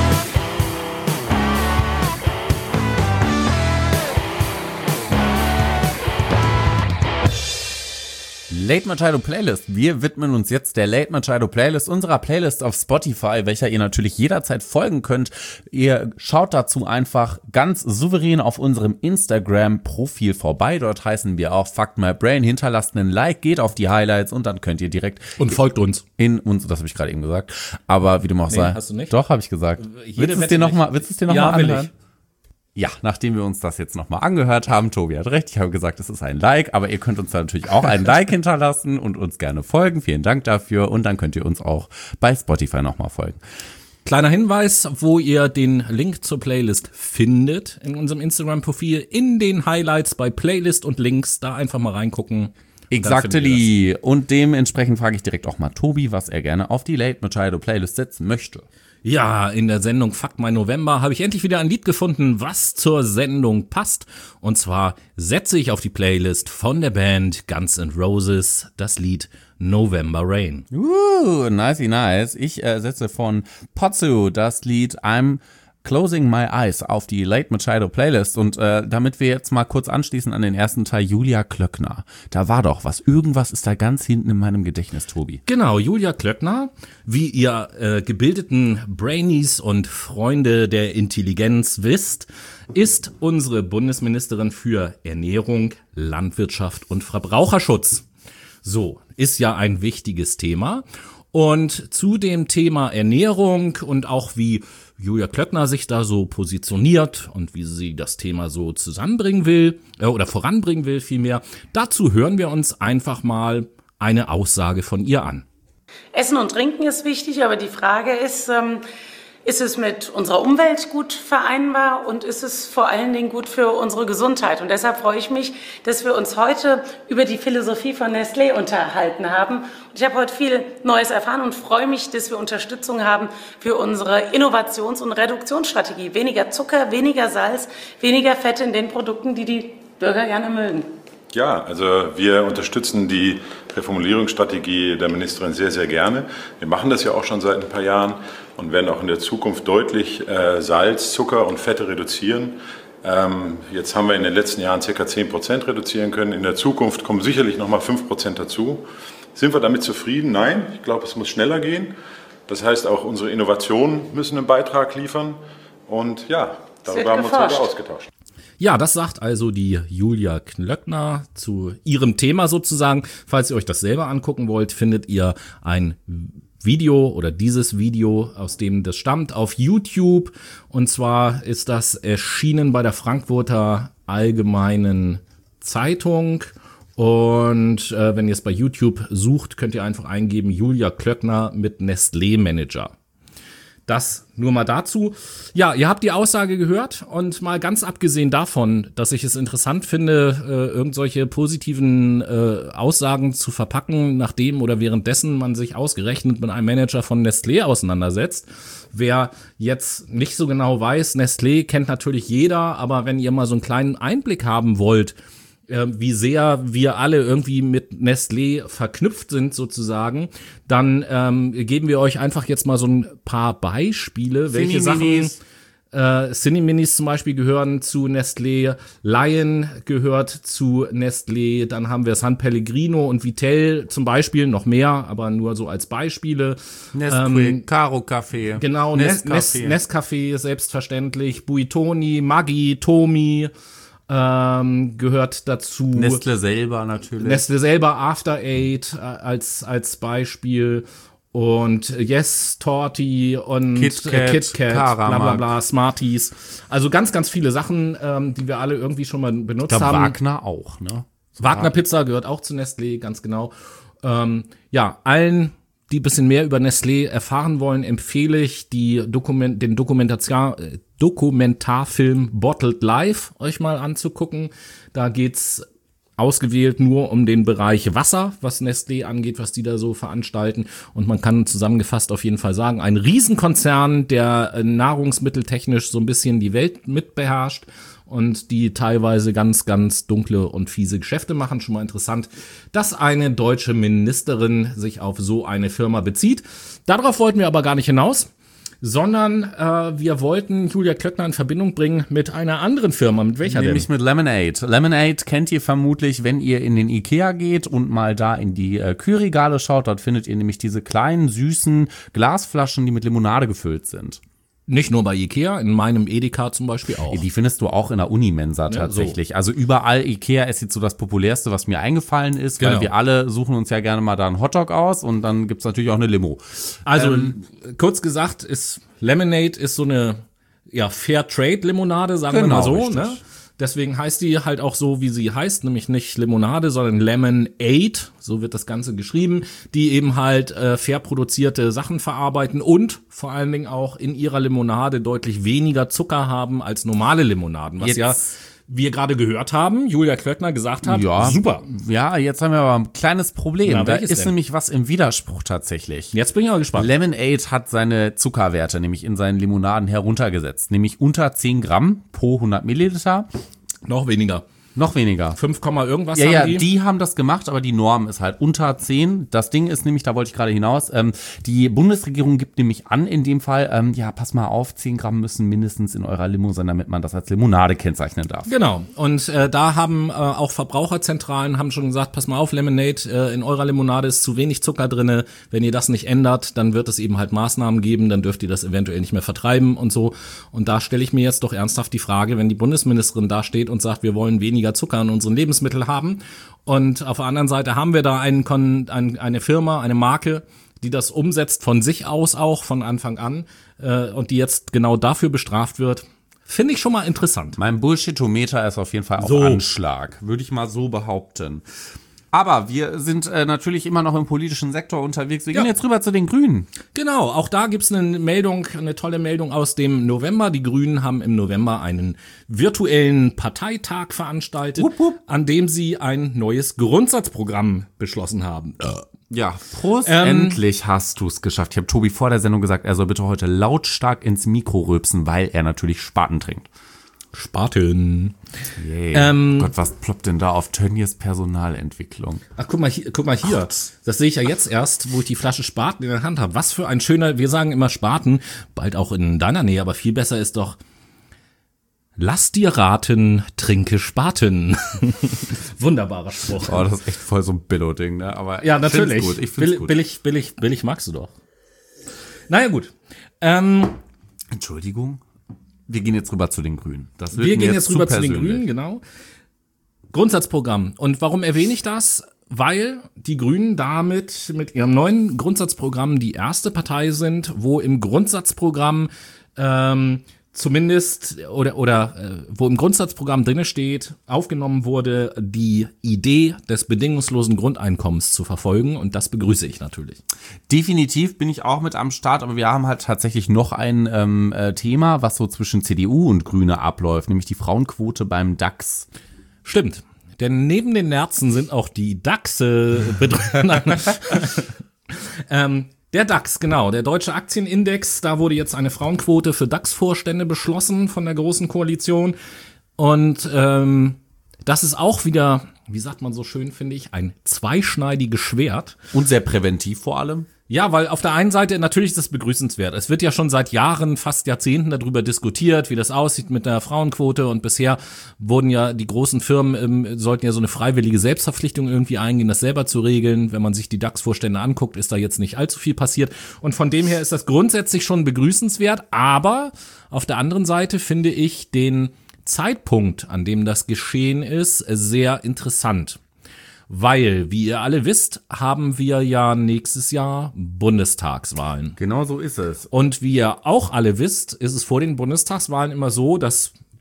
Late Machado Playlist. Wir widmen uns jetzt der Late Machado Playlist, unserer Playlist auf Spotify, welcher ihr natürlich jederzeit folgen könnt. Ihr schaut dazu einfach ganz souverän auf unserem Instagram-Profil vorbei. Dort heißen wir auch Fuck My Brain. Hinterlasst einen Like, geht auf die Highlights und dann könnt ihr direkt... Und folgt uns. In uns, das habe ich gerade eben gesagt. Aber wie du auch nee, sagst. Hast du nicht? Doch, habe ich gesagt. Jede willst du es dir nochmal noch ja, anhören? Ja, nachdem wir uns das jetzt nochmal angehört haben, Tobi hat recht, ich habe gesagt, es ist ein Like, aber ihr könnt uns da natürlich auch ein Like hinterlassen und uns gerne folgen. Vielen Dank dafür und dann könnt ihr uns auch bei Spotify nochmal folgen. Kleiner Hinweis, wo ihr den Link zur Playlist findet in unserem Instagram-Profil, in den Highlights bei Playlist und Links, da einfach mal reingucken. Exactly. Und dementsprechend frage ich direkt auch mal Tobi, was er gerne auf die Late Machado Playlist setzen möchte. Ja, in der Sendung Fuck My November habe ich endlich wieder ein Lied gefunden, was zur Sendung passt. Und zwar setze ich auf die Playlist von der Band Guns N' Roses das Lied November Rain. Uh, nicey nice. Ich äh, setze von Potsu das Lied I'm Closing My Eyes auf die Late Machado Playlist und äh, damit wir jetzt mal kurz anschließen an den ersten Teil, Julia Klöckner. Da war doch was. Irgendwas ist da ganz hinten in meinem Gedächtnis, Tobi. Genau, Julia Klöckner, wie ihr äh, gebildeten Brainies und Freunde der Intelligenz wisst, ist unsere Bundesministerin für Ernährung, Landwirtschaft und Verbraucherschutz. So, ist ja ein wichtiges Thema. Und zu dem Thema Ernährung und auch wie Julia Klöckner sich da so positioniert und wie sie das Thema so zusammenbringen will äh, oder voranbringen will vielmehr, dazu hören wir uns einfach mal eine Aussage von ihr an. Essen und Trinken ist wichtig, aber die Frage ist, ähm, ist es mit unserer Umwelt gut vereinbar und ist es vor allen Dingen gut für unsere Gesundheit? Und deshalb freue ich mich, dass wir uns heute über die Philosophie von Nestlé unterhalten haben. Und ich habe heute viel Neues erfahren und freue mich, dass wir Unterstützung haben für unsere Innovations- und Reduktionsstrategie. Weniger Zucker, weniger Salz, weniger Fette in den Produkten, die die Bürger gerne mögen. Ja, also wir unterstützen die Reformulierungsstrategie der Ministerin sehr, sehr gerne. Wir machen das ja auch schon seit ein paar Jahren und werden auch in der Zukunft deutlich äh, Salz, Zucker und Fette reduzieren. Ähm, jetzt haben wir in den letzten Jahren ca. zehn Prozent reduzieren können. In der Zukunft kommen sicherlich nochmal fünf Prozent dazu. Sind wir damit zufrieden? Nein, ich glaube, es muss schneller gehen. Das heißt, auch unsere Innovationen müssen einen Beitrag liefern. Und ja, darüber haben wir uns heute ausgetauscht. Ja, das sagt also die Julia Klöckner zu ihrem Thema sozusagen. Falls ihr euch das selber angucken wollt, findet ihr ein Video oder dieses Video, aus dem das stammt, auf YouTube. Und zwar ist das erschienen bei der Frankfurter Allgemeinen Zeitung. Und äh, wenn ihr es bei YouTube sucht, könnt ihr einfach eingeben Julia Klöckner mit Nestlé Manager. Das nur mal dazu. Ja, ihr habt die Aussage gehört und mal ganz abgesehen davon, dass ich es interessant finde, äh, irgend solche positiven äh, Aussagen zu verpacken, nachdem oder währenddessen man sich ausgerechnet mit einem Manager von Nestlé auseinandersetzt. Wer jetzt nicht so genau weiß, Nestlé kennt natürlich jeder, aber wenn ihr mal so einen kleinen Einblick haben wollt, wie sehr wir alle irgendwie mit Nestlé verknüpft sind sozusagen, dann ähm, geben wir euch einfach jetzt mal so ein paar Beispiele, welche Sachen äh, Cineminis zum Beispiel gehören zu Nestlé, Lion gehört zu Nestlé, dann haben wir San Pellegrino und Vitell zum Beispiel, noch mehr, aber nur so als Beispiele. Nesquik, ähm, Caro Kaffee. Genau, Nescafé. Nescafé selbstverständlich, Buitoni, Maggi, Tomi, Ähm, gehört dazu. Nestle selber natürlich. Nestle selber, After Eight äh, als, als Beispiel. Und Yes, Torti und KitKat, äh, KitKat, bla bla bla, Smarties. Also ganz, ganz viele Sachen, ähm, die wir alle irgendwie schon mal benutzt ich glaub, haben. Wagner auch, ne? Wagner Pizza gehört auch zu Nestlé, ganz genau. Ähm, ja, allen, die ein bisschen mehr über Nestlé erfahren wollen, empfehle ich die Dokument, den Dokumentation, äh, Dokumentarfilm Bottled Life euch mal anzugucken. Da geht's ausgewählt nur um den Bereich Wasser, was Nestlé angeht, was die da so veranstalten. Und man kann zusammengefasst auf jeden Fall sagen, ein Riesenkonzern, der äh, nahrungsmitteltechnisch so ein bisschen die Welt mitbeherrscht und die teilweise ganz, ganz dunkle und fiese Geschäfte machen. Schon mal interessant, dass eine deutsche Ministerin sich auf so eine Firma bezieht. Darauf wollten wir aber gar nicht hinaus, sondern äh, wir wollten Julia Klöckner in Verbindung bringen mit einer anderen Firma. Mit welcher denn? Nämlich mit Lemonade. Lemonade kennt ihr vermutlich, wenn ihr in den Ikea geht und mal da in die äh, Kühlregale schaut. Dort findet ihr nämlich diese kleinen, süßen Glasflaschen, die mit Limonade gefüllt sind. Nicht nur bei Ikea, in meinem Edeka zum Beispiel auch. Die findest du auch in der Unimensa tatsächlich. Ja, so. Also überall, Ikea ist jetzt so das populärste, was mir eingefallen ist, genau. Weil wir alle suchen uns ja gerne mal da einen Hotdog aus und dann gibt's natürlich auch eine Limo. Also ähm, kurz gesagt, ist Lemonade ist so eine ja Fair-Trade-Limonade, sagen genau, wir mal so. Richtig. Ne? Deswegen heißt die halt auch so, wie sie heißt, nämlich nicht Limonade, sondern Lemonade, so wird das Ganze geschrieben, die eben halt äh, fair produzierte Sachen verarbeiten und vor allen Dingen auch in ihrer Limonade deutlich weniger Zucker haben als normale Limonaden, was Jetzt. ja wir gerade gehört haben, Julia Klöckner gesagt hat, ja, super. Ja, jetzt haben wir aber ein kleines Problem. Na, da ist denn? nämlich was im Widerspruch tatsächlich. Jetzt bin ich mal gespannt. Lemonade hat seine Zuckerwerte nämlich in seinen Limonaden heruntergesetzt, nämlich unter zehn Gramm pro hundert Milliliter. Noch weniger. Noch weniger. fünf, irgendwas ja, haben ja, die. die haben das gemacht, aber die Norm ist halt unter zehn. Das Ding ist nämlich, da wollte ich gerade hinaus, ähm, die Bundesregierung gibt nämlich an in dem Fall, ähm, ja, pass mal auf, zehn Gramm müssen mindestens in eurer Limo sein, damit man das als Limonade kennzeichnen darf. Genau. Und äh, da haben äh, auch Verbraucherzentralen haben schon gesagt, pass mal auf, Lemonade, äh, in eurer Limonade ist zu wenig Zucker drinne. Wenn ihr das nicht ändert, dann wird es eben halt Maßnahmen geben, dann dürft ihr das eventuell nicht mehr vertreiben und so. Und da stelle ich mir jetzt doch ernsthaft die Frage, wenn die Bundesministerin da steht und sagt, wir wollen weniger Zucker in unseren Lebensmittel haben. Und auf der anderen Seite haben wir da einen, ein, eine Firma, eine Marke, die das umsetzt von sich aus auch, von Anfang an, äh, und die jetzt genau dafür bestraft wird. Finde ich schon mal interessant. Mein Bullshitometer ist auf jeden Fall auf so. Anschlag, würde ich mal so behaupten. Aber wir sind äh, natürlich immer noch im politischen Sektor unterwegs. Wir ja. gehen jetzt rüber zu den Grünen. Genau, auch da gibt's eine Meldung, eine tolle Meldung aus dem November. Die Grünen haben im November einen virtuellen Parteitag veranstaltet, wupp, wupp. an dem sie ein neues Grundsatzprogramm beschlossen haben. Ja, Prost. Ähm, Endlich hast du's geschafft. Ich habe Tobi vor der Sendung gesagt, er soll bitte heute lautstark ins Mikro rülpsen, weil er natürlich Spaten trinkt. Spaten. Yeah. Ähm, Gott, was ploppt denn da auf Tönnies Personalentwicklung? Ach, guck mal hier, guck mal hier. Gott. Das sehe ich ja jetzt erst, wo ich die Flasche Spaten in der Hand habe. Was für ein schöner, wir sagen immer Spaten, bald auch in deiner Nähe, aber viel besser ist doch, lass dir raten, trinke Spaten. Wunderbarer Spruch. Oh, das ist echt voll so ein Billo-Ding, ne? Aber ja, natürlich. Ich find's gut. Ich find's Bill, gut. Billig, billig, billig magst du doch. Naja, gut. Ähm, Entschuldigung. Wir gehen jetzt rüber zu den Grünen. Das wird wir gehen jetzt jetzt rüber zu zu den Grünen, genau. Grundsatzprogramm. Und warum erwähne ich das? Weil die Grünen damit mit ihrem neuen Grundsatzprogramm die erste Partei sind, wo im Grundsatzprogramm ähm, zumindest oder oder äh, wo im Grundsatzprogramm drinne steht, aufgenommen wurde, die Idee des bedingungslosen Grundeinkommens zu verfolgen, und das begrüße ich natürlich. Definitiv bin ich auch mit am Start, aber wir haben halt tatsächlich noch ein ähm, äh, Thema, was so zwischen C D U und Grüne abläuft, nämlich die Frauenquote beim DAX. Stimmt. Denn neben den Nerzen sind auch die Dachse betroffen. ähm, Der DAX, genau, der Deutsche Aktienindex, da wurde jetzt eine Frauenquote für DAX-Vorstände beschlossen von der Großen Koalition. Und ähm, das ist auch wieder, wie sagt man so schön, finde ich, ein zweischneidiges Schwert. Und sehr präventiv vor allem. Ja, weil auf der einen Seite natürlich ist das begrüßenswert. Es wird ja schon seit Jahren, fast Jahrzehnten darüber diskutiert, wie das aussieht mit der Frauenquote, und bisher wurden ja die großen Firmen, ähm, sollten ja so eine freiwillige Selbstverpflichtung irgendwie eingehen, das selber zu regeln. Wenn man sich die DAX-Vorstände anguckt, ist da jetzt nicht allzu viel passiert, und von dem her ist das grundsätzlich schon begrüßenswert, aber auf der anderen Seite finde ich den Zeitpunkt, an dem das geschehen ist, sehr interessant. Weil, wie ihr alle wisst, haben wir ja nächstes Jahr Bundestagswahlen. Genau so ist es. Und wie ihr auch alle wisst, ist es vor den Bundestagswahlen immer so, dass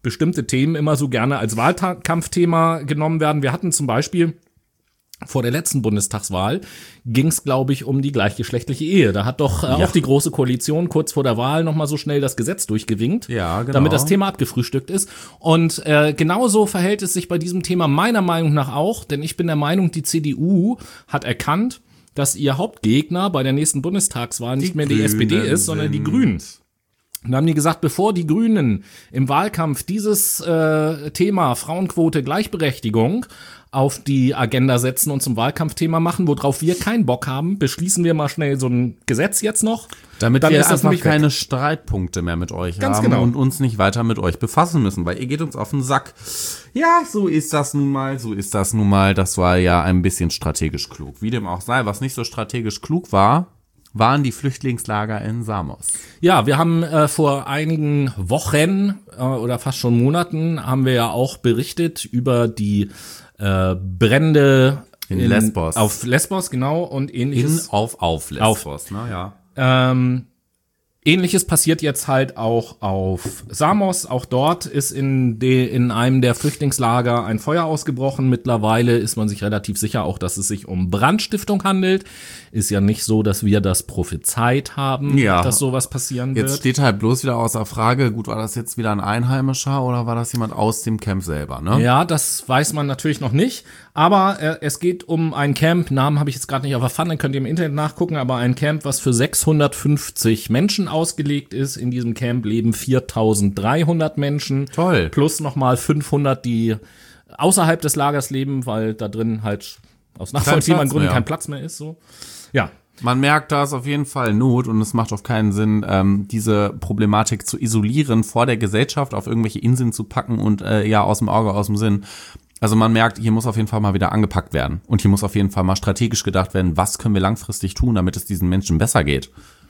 bestimmte Themen immer so gerne als Wahlkampfthema genommen werden. Wir hatten zum Beispiel vor der letzten Bundestagswahl ging es, glaube ich, um die gleichgeschlechtliche Ehe. Da hat doch äh, Ja. auch die Große Koalition kurz vor der Wahl nochmal so schnell das Gesetz durchgewinkt, Ja, genau. damit das Thema abgefrühstückt ist. Und äh, genauso verhält es sich bei diesem Thema meiner Meinung nach auch, denn ich bin der Meinung, die C D U hat erkannt, dass ihr Hauptgegner bei der nächsten Bundestagswahl nicht Die mehr die S P D Grünen ist, sondern die sind. Grünen. Und dann haben die gesagt, bevor die Grünen im Wahlkampf dieses äh, Thema Frauenquote, Gleichberechtigung auf die Agenda setzen und zum Wahlkampfthema machen, worauf wir keinen Bock haben, beschließen wir mal schnell so ein Gesetz jetzt noch. Damit Dann wir ist das einfach nämlich weg. keine Streitpunkte mehr mit euch Ganz haben genau. und uns nicht weiter mit euch befassen müssen, weil ihr geht uns auf den Sack. Ja, so ist das nun mal, so ist das nun mal. Das war ja ein bisschen strategisch klug. Wie dem auch sei, was nicht so strategisch klug war, waren die Flüchtlingslager in Samos. Ja, wir haben äh, vor einigen Wochen äh, oder fast schon Monaten haben wir ja auch berichtet über die äh, Brände In Lesbos. Auf Lesbos, genau, und In, ähnliches. auf, auf Lesbos, ne, ja. Ähm, Ähnliches passiert jetzt halt auch auf Samos. Auch dort ist in, de, in einem der Flüchtlingslager ein Feuer ausgebrochen. Mittlerweile ist man sich relativ sicher auch, dass es sich um Brandstiftung handelt. Ist ja nicht so, dass wir das prophezeit haben, Ja. dass sowas passieren Jetzt wird. steht halt bloß wieder außer Frage, gut, war das jetzt wieder ein Einheimischer oder war das jemand aus dem Camp selber, ne? Ja, das weiß man natürlich noch nicht. Aber äh, es geht um ein Camp, Namen habe ich jetzt gerade nicht auf der Pfanne, könnt ihr im Internet nachgucken, aber ein Camp, was für sechshundertfünfzig Menschen ausgelegt ist. In diesem Camp leben viertausenddreihundert Menschen. Toll. Plus nochmal fünfhundert, die außerhalb des Lagers leben, weil da drin halt aus nachvollziehbaren Platz Gründen mehr. kein Platz mehr ist. So, ja. Man merkt, da ist auf jeden Fall Not und es macht auf keinen Sinn, ähm, diese Problematik zu isolieren, vor der Gesellschaft auf irgendwelche Inseln zu packen und äh, ja, aus dem Auge, aus dem Sinn. Also man merkt, hier muss auf jeden Fall mal wieder angepackt werden und hier muss auf jeden Fall mal strategisch gedacht werden, was können wir langfristig tun, damit es diesen Menschen besser geht.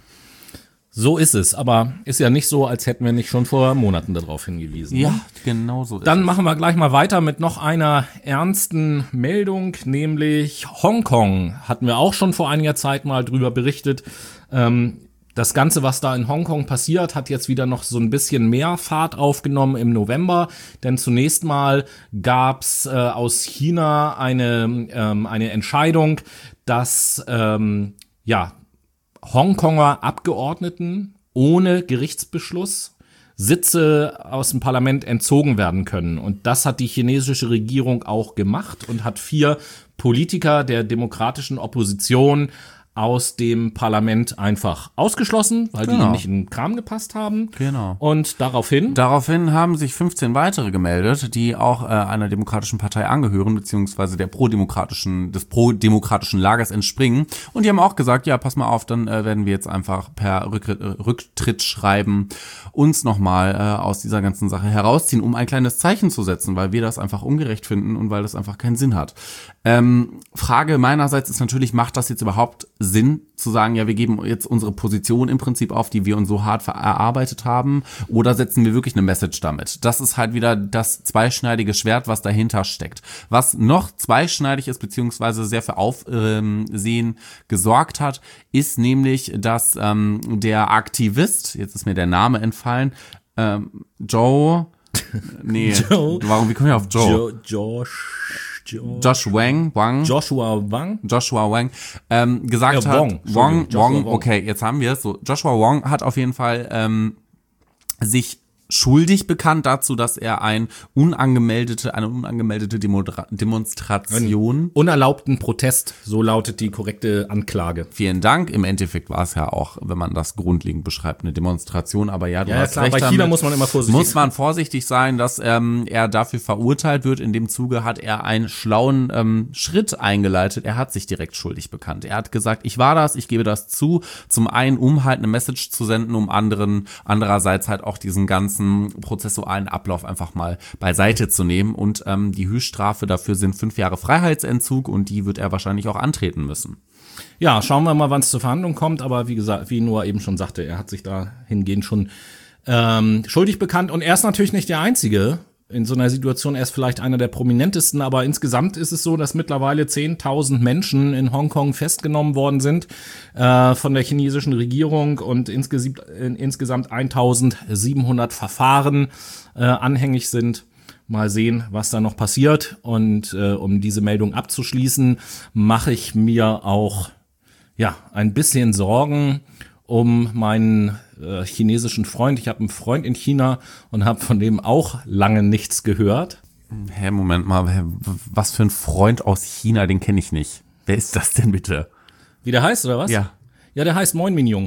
So ist es, aber ist ja nicht so, als hätten wir nicht schon vor Monaten darauf hingewiesen. ne? genau so ist Dann es. machen wir gleich mal weiter mit noch einer ernsten Meldung, nämlich Hongkong. Hatten wir auch schon vor einiger Zeit mal drüber berichtet. Ähm, das Ganze, was da in Hongkong passiert, hat jetzt wieder noch so ein bisschen mehr Fahrt aufgenommen im November. Denn zunächst mal gab's äh, aus China eine, ähm, eine Entscheidung, dass ähm, ja Hongkonger Abgeordneten ohne Gerichtsbeschluss Sitze aus dem Parlament entzogen werden können. Und das hat die chinesische Regierung auch gemacht und hat vier Politiker der demokratischen Opposition aus dem Parlament einfach ausgeschlossen, weil die Genau. ihnen nicht in den Kram gepasst haben. Genau. Und daraufhin Daraufhin haben sich fünfzehn weitere gemeldet, die auch äh, einer demokratischen Partei angehören, beziehungsweise der prodemokratischen, des prodemokratischen Lagers entspringen. Und die haben auch gesagt, ja, pass mal auf, dann äh, werden wir jetzt einfach per Rücktritt, äh, Rücktrittsschreiben uns nochmal äh, aus dieser ganzen Sache herausziehen, um ein kleines Zeichen zu setzen, weil wir das einfach ungerecht finden und weil das einfach keinen Sinn hat. Ähm, Frage meinerseits ist natürlich, macht das jetzt überhaupt Sinn, zu sagen, ja, wir geben jetzt unsere Position im Prinzip auf, die wir uns so hart erarbeitet haben, oder setzen wir wirklich eine Message damit? Das ist halt wieder das zweischneidige Schwert, was dahinter steckt. Was noch zweischneidig ist, beziehungsweise sehr für Aufsehen gesorgt hat, ist nämlich, dass ähm, der Aktivist, jetzt ist mir der Name entfallen, ähm, Joe, nee, Joe. warum, wie komme ich auf Joe? jo, Josh, jo, Josh Wang, Wang, Joshua Wang. Joshua Wang, ähm, gesagt Ja, hat, Wong, Wong, Entschuldigung, Joshua Wong, Wong. okay, jetzt haben wir es so. Joshua Wong hat auf jeden Fall ähm, sich schuldig bekannt dazu, dass er ein unangemeldete, eine unangemeldete Demodra- Demonstration. Unerlaubten Protest, so lautet die korrekte Anklage. Vielen Dank. Im Endeffekt war es ja auch, wenn man das grundlegend beschreibt, eine Demonstration. Aber ja, du Ja, hast klar, recht. bei China damit. muss man immer vorsichtig Muss man vorsichtig sein, dass ähm, er dafür verurteilt wird. In dem Zuge hat er einen schlauen ähm, Schritt eingeleitet. Er hat sich direkt schuldig bekannt. Er hat gesagt, ich war das, ich gebe das zu. Zum einen, um halt eine Message zu senden, um anderen, andererseits halt auch diesen ganzen prozessualen Ablauf einfach mal beiseite zu nehmen. Und ähm, die Höchststrafe dafür sind fünf Jahre Freiheitsentzug und die wird er wahrscheinlich auch antreten müssen. Ja, schauen wir mal, wann es zur Verhandlung kommt. Aber wie gesagt, wie Noah eben schon sagte, er hat sich da hingehend schon ähm, schuldig bekannt. Und er ist natürlich nicht der Einzige, in so einer Situation erst vielleicht einer der prominentesten, aber insgesamt ist es so, dass mittlerweile zehntausend Menschen in Hongkong festgenommen worden sind äh, von der chinesischen Regierung und insgesamt, äh, insgesamt eintausendsiebenhundert Verfahren äh, anhängig sind. Mal sehen, was da noch passiert. Und äh, um diese Meldung abzuschließen, mache ich mir auch ja ein bisschen Sorgen um meinen äh, chinesischen Freund. Ich habe einen Freund in China und habe von dem auch lange nichts gehört. Hä, Moment mal, hä, was für ein Freund aus China, den kenne ich nicht. Wer ist das denn bitte? Wie der heißt, oder was? Ja. Ja, der heißt Moin Min Jung.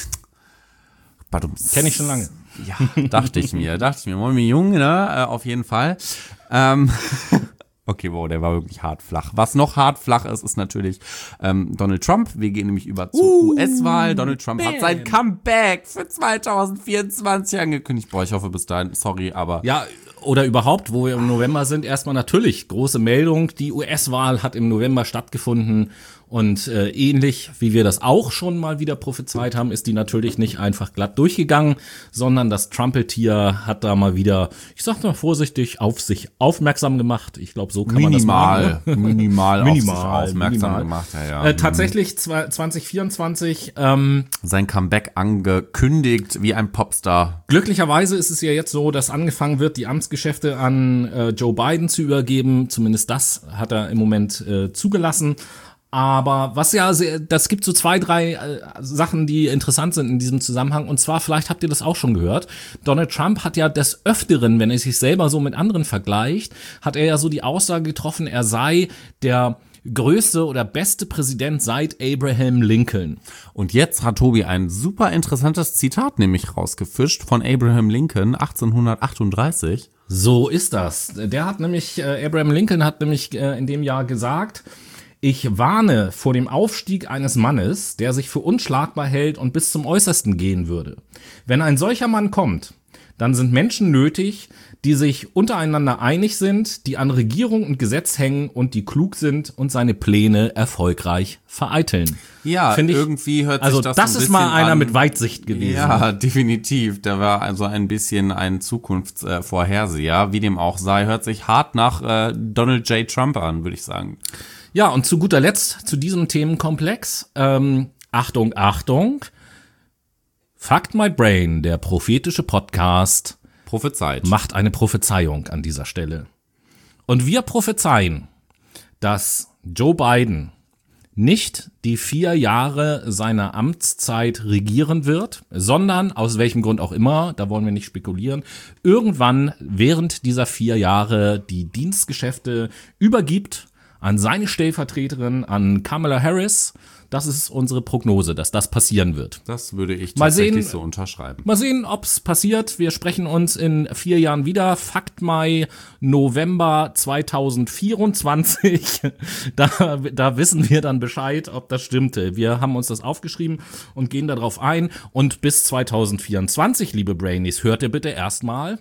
Kenne ich schon lange. Ja, dachte ich mir, dachte ich mir. Moin Min Jung, ne, äh, auf jeden Fall. Ähm... Okay, wow, der war wirklich hart flach. Was noch hart flach ist, ist natürlich ähm, Donald Trump. Wir gehen nämlich über zur Uh, U S-Wahl. Donald Trump bam. hat sein Comeback für zwanzig vierundzwanzig angekündigt. Boah, ich hoffe bis dahin, sorry, aber... Ja, oder überhaupt, wo wir im November sind, erstmal natürlich große Meldung. Die U S-Wahl hat im November stattgefunden und äh, ähnlich wie wir das auch schon mal wieder prophezeit haben, ist die natürlich nicht einfach glatt durchgegangen, sondern das Trumpeltier hat da mal wieder, ich sag mal vorsichtig, auf sich aufmerksam gemacht. Ich glaube, so kann minimal, man das machen. minimal, Minimal, auf sich aufmerksam minimal. gemacht. Ja, ja. Äh, tatsächlich zwanzig vierundzwanzig ähm, Sein Comeback angekündigt wie ein Popstar. Glücklicherweise ist es ja jetzt so, dass angefangen wird, die Amtsgeschäfte an äh, Joe Biden zu übergeben. Zumindest das hat er im Moment äh, zugelassen. Aber was ja, sehr, das gibt so zwei, drei äh, Sachen, die interessant sind in diesem Zusammenhang. Und zwar, vielleicht habt ihr das auch schon gehört, Donald Trump hat ja des Öfteren, wenn er sich selber so mit anderen vergleicht, hat er ja so die Aussage getroffen, er sei der größte oder beste Präsident seit Abraham Lincoln. Und jetzt hat Tobi ein super interessantes Zitat nämlich rausgefischt von Abraham Lincoln achtzehnhundertachtunddreißig. So ist das. Der hat nämlich, äh, Abraham Lincoln hat nämlich äh, in dem Jahr gesagt: Ich warne vor dem Aufstieg eines Mannes, der sich für unschlagbar hält und bis zum Äußersten gehen würde. Wenn ein solcher Mann kommt, dann sind Menschen nötig, die sich untereinander einig sind, die an Regierung und Gesetz hängen und die klug sind und seine Pläne erfolgreich vereiteln. Ja, Find ich, irgendwie hört sich also das das so ein ist mal bisschen einer an, mit Weitsicht gewesen. Ja, definitiv. Der war also ein bisschen ein Zukunftsvorherseher. Wie dem auch sei, hört sich hart nach äh, Donald J. Trump an, würde ich sagen. Ja, und zu guter Letzt zu diesem Themenkomplex, ähm, Achtung, Achtung, Fuck My Brain, der prophetische Podcast, Prophezeit. macht eine Prophezeiung an dieser Stelle. Und wir prophezeien, dass Joe Biden nicht die vier Jahre seiner Amtszeit regieren wird, sondern, aus welchem Grund auch immer, da wollen wir nicht spekulieren, irgendwann während dieser vier Jahre die Dienstgeschäfte übergibt an seine Stellvertreterin, an Kamala Harris. Das ist unsere Prognose, dass das passieren wird. Das würde ich Mal tatsächlich sehen, so unterschreiben. Mal sehen, ob's passiert. Wir sprechen uns in vier Jahren wieder. Fakt Mai, November zwanzig vierundzwanzig. Da, da wissen wir dann Bescheid, ob das stimmte. Wir haben uns das aufgeschrieben und gehen darauf ein. Und bis zwanzig vierundzwanzig, liebe Brainies, hört ihr bitte erstmal...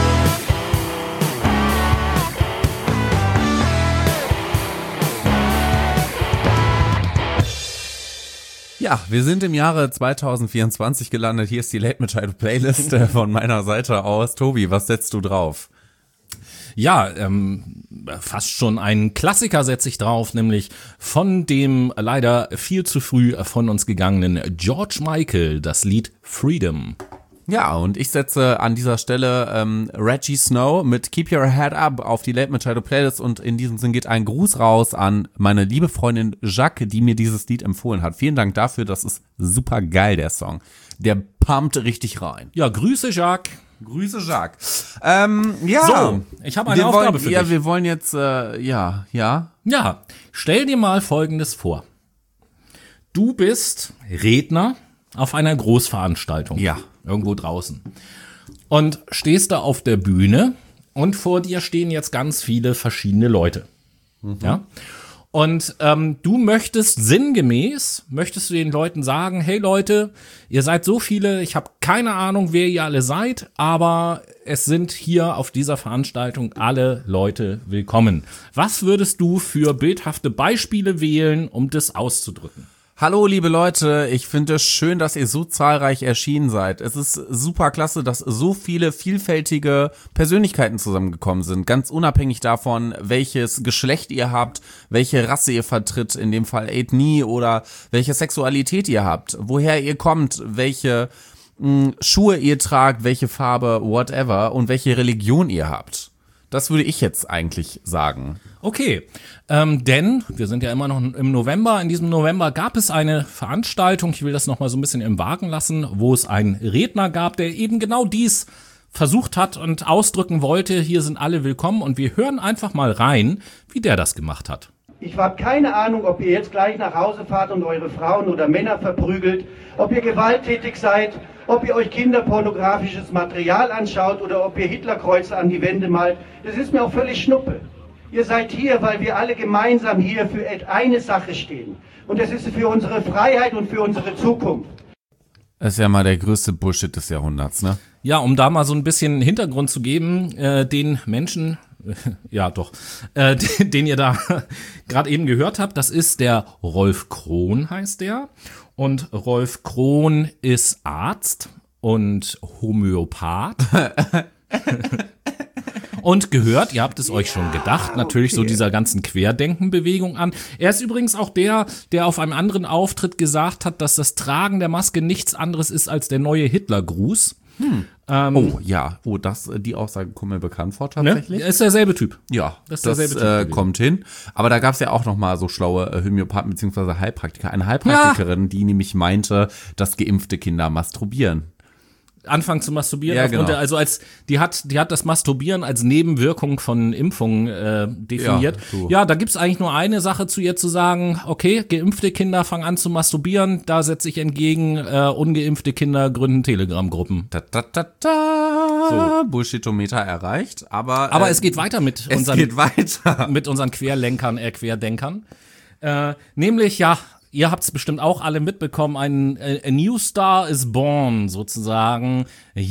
Ja, wir sind im Jahre zwanzig vierundzwanzig gelandet. Hier ist die Late Machado Playlist von meiner Seite aus. Tobi, was setzt du drauf? Ja, ähm, fast schon einen Klassiker setze ich drauf, nämlich von dem leider viel zu früh von uns gegangenen George Michael, das Lied Freedom. Ja, und ich setze an dieser Stelle ähm, Reggie Snow mit Keep Your Head Up auf die Late Machado Playlist, und in diesem Sinn geht ein Gruß raus an meine liebe Freundin Jacques, die mir dieses Lied empfohlen hat. Vielen Dank dafür, das ist super geil, der Song. Der pumpt richtig rein. Ja, Grüße, Jacques. Grüße, Jacques. Ähm, ja. So, ich habe eine wir Aufgabe wollen, für ja, dich. wir wollen jetzt, äh, ja, ja. Ja, stell dir mal Folgendes vor. Du bist Redner auf einer Großveranstaltung. Ja. Irgendwo draußen. Und stehst da auf der Bühne und vor dir stehen jetzt ganz viele verschiedene Leute. Mhm. Ja. Und ähm, du möchtest sinngemäß, möchtest du den Leuten sagen, hey Leute, ihr seid so viele, ich habe keine Ahnung, wer ihr alle seid, aber es sind hier auf dieser Veranstaltung alle Leute willkommen. Was würdest du für bildhafte Beispiele wählen, um das auszudrücken? Hallo liebe Leute, ich finde es schön, dass ihr so zahlreich erschienen seid. Es ist super klasse, dass so viele vielfältige Persönlichkeiten zusammengekommen sind, ganz unabhängig davon, welches Geschlecht ihr habt, welche Rasse ihr vertritt, in dem Fall Ethnie oder welche Sexualität ihr habt, woher ihr kommt, welche mh, Schuhe ihr tragt, welche Farbe, whatever und welche Religion ihr habt. Das würde ich jetzt eigentlich sagen. Okay, ähm, denn wir sind ja immer noch im November. In diesem November gab es eine Veranstaltung, ich will das nochmal so ein bisschen im Wagen lassen, wo es einen Redner gab, der eben genau dies versucht hat und ausdrücken wollte. Hier sind alle willkommen und wir hören einfach mal rein, wie der das gemacht hat. Ich habe keine Ahnung, ob ihr jetzt gleich nach Hause fahrt und eure Frauen oder Männer verprügelt, ob ihr gewalttätig seid, ob ihr euch kinderpornografisches Material anschaut oder ob ihr Hitlerkreuze an die Wände malt. Das ist mir auch völlig Schnuppe. Ihr seid hier, weil wir alle gemeinsam hier für eine Sache stehen. Und das ist für unsere Freiheit und für unsere Zukunft. Das ist ja mal der größte Bullshit des Jahrhunderts, ne? Ja, um da mal so ein bisschen Hintergrund zu geben, äh, den Menschen, äh, ja doch, äh, den, den ihr da gerade eben gehört habt, das ist der Rolf Krohn, heißt der. Und Rolf Krohn ist Arzt und Homöopath. Und gehört, ihr habt es euch schon gedacht, natürlich okay. So dieser ganzen Querdenken-Bewegung an. Er ist übrigens auch der, der auf einem anderen Auftritt gesagt hat, dass das Tragen der Maske nichts anderes ist als der neue Hitlergruß. Hm. Ähm, oh, ja. Oh, das, die Aussage kommt mir bekannt vor, tatsächlich. Ne? Ist derselbe Typ. Ja, das, ist das derselbe äh, typ kommt hin. Aber da gab es ja auch noch mal so schlaue äh, Homöopathen bzw. Heilpraktiker. Eine Heilpraktikerin, ja. die nämlich meinte, dass geimpfte Kinder masturbieren. Anfangen zu masturbieren, ja, aufgrund genau. der, also als die hat die hat das Masturbieren als Nebenwirkung von Impfungen äh, definiert. Ja, so. Ja, da gibt's eigentlich nur eine Sache zu ihr zu sagen, okay, geimpfte Kinder fangen an zu masturbieren, da setze ich entgegen, äh, ungeimpfte Kinder gründen Telegram-Gruppen. Da, da, da, da. So. Bullshitometer erreicht, aber Aber äh, es geht weiter mit es unseren geht weiter. mit unseren Querlenkern, äh, Querdenkern. Äh, nämlich ja, ihr habt es bestimmt auch alle mitbekommen, ein a, a New Star is born, sozusagen.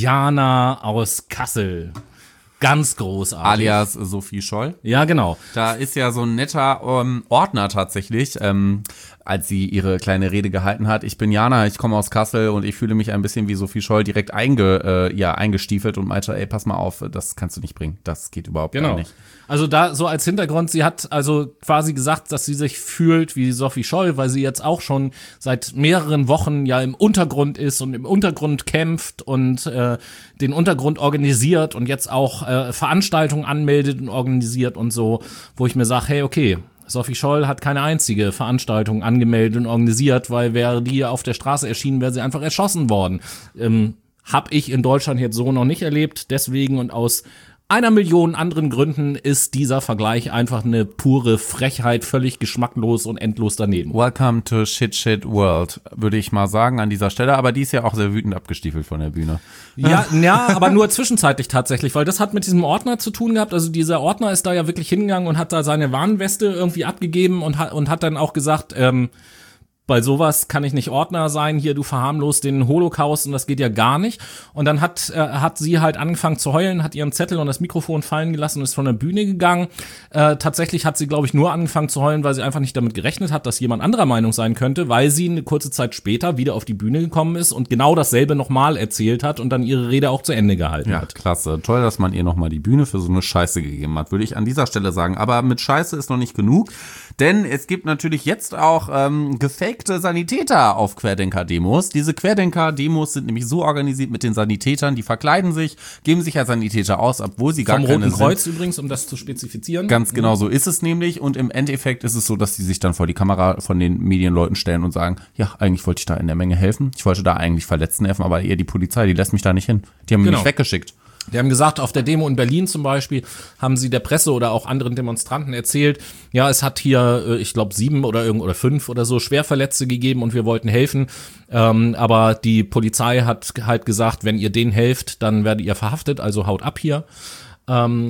Jana aus Kassel. Ganz großartig. Alias Sophie Scholl. Ja, genau. Da ist ja so ein netter ähm, Ordner tatsächlich, ähm, als sie ihre kleine Rede gehalten hat. Ich bin Jana, ich komme aus Kassel und ich fühle mich ein bisschen wie Sophie Scholl direkt einge, äh, ja, eingestiefelt und meinte, ey, pass mal auf, das kannst du nicht bringen. Das geht überhaupt genau. gar nicht. Also da so als Hintergrund, sie hat also quasi gesagt, dass sie sich fühlt wie Sophie Scholl, weil sie jetzt auch schon seit mehreren Wochen ja im Untergrund ist und im Untergrund kämpft und äh, den Untergrund organisiert und jetzt auch äh, Veranstaltungen anmeldet und organisiert und so, wo ich mir sage, hey, okay, Sophie Scholl hat keine einzige Veranstaltung angemeldet und organisiert, weil wäre die auf der Straße erschienen, wäre sie einfach erschossen worden. Ähm, hab ich in Deutschland jetzt so noch nicht erlebt, deswegen und aus einer Million anderen Gründen ist dieser Vergleich einfach eine pure Frechheit, völlig geschmacklos und endlos daneben. Welcome to Shit Shit World, würde ich mal sagen an dieser Stelle, aber die ist ja auch sehr wütend abgestiefelt von der Bühne. Ja, ja, aber nur zwischenzeitlich tatsächlich, weil das hat mit diesem Ordner zu tun gehabt, also dieser Ordner ist da ja wirklich hingegangen und hat da seine Warnweste irgendwie abgegeben und hat, und hat dann auch gesagt, ähm, bei sowas kann ich nicht Ordner sein, hier, du verharmlost den Holocaust und das geht ja gar nicht. Und dann hat äh, hat sie halt angefangen zu heulen, hat ihren Zettel und das Mikrofon fallen gelassen und ist von der Bühne gegangen. Äh, tatsächlich hat sie, glaube ich, nur angefangen zu heulen, weil sie einfach nicht damit gerechnet hat, dass jemand anderer Meinung sein könnte, weil sie eine kurze Zeit später wieder auf die Bühne gekommen ist und genau dasselbe nochmal erzählt hat und dann ihre Rede auch zu Ende gehalten ja, hat. Ja, klasse. Toll, dass man ihr nochmal die Bühne für so eine Scheiße gegeben hat, würde ich an dieser Stelle sagen. Aber mit Scheiße ist noch nicht genug, denn es gibt natürlich jetzt auch ähm, gefakte Sanitäter auf Querdenker-Demos. Diese Querdenker-Demos sind nämlich so organisiert mit den Sanitätern, die verkleiden sich, geben sich als Sanitäter aus, obwohl sie gar Vom keine Roten Kreuz sind. übrigens, um das zu spezifizieren. Ganz genau so ist es nämlich und im Endeffekt ist es so, dass sie sich dann vor die Kamera von den Medienleuten stellen und sagen, ja, eigentlich wollte ich da in der Menge helfen, ich wollte da eigentlich Verletzten helfen, aber eher die Polizei, die lässt mich da nicht hin. Die haben genau. mich weggeschickt. Die haben gesagt, auf der Demo in Berlin zum Beispiel haben sie der Presse oder auch anderen Demonstranten erzählt, ja, es hat hier, ich glaube, sieben oder irgend oder fünf oder so Schwerverletzte gegeben und wir wollten helfen. Ähm, aber die Polizei hat halt gesagt, wenn ihr denen helft, dann werdet ihr verhaftet, also haut ab hier. Ähm,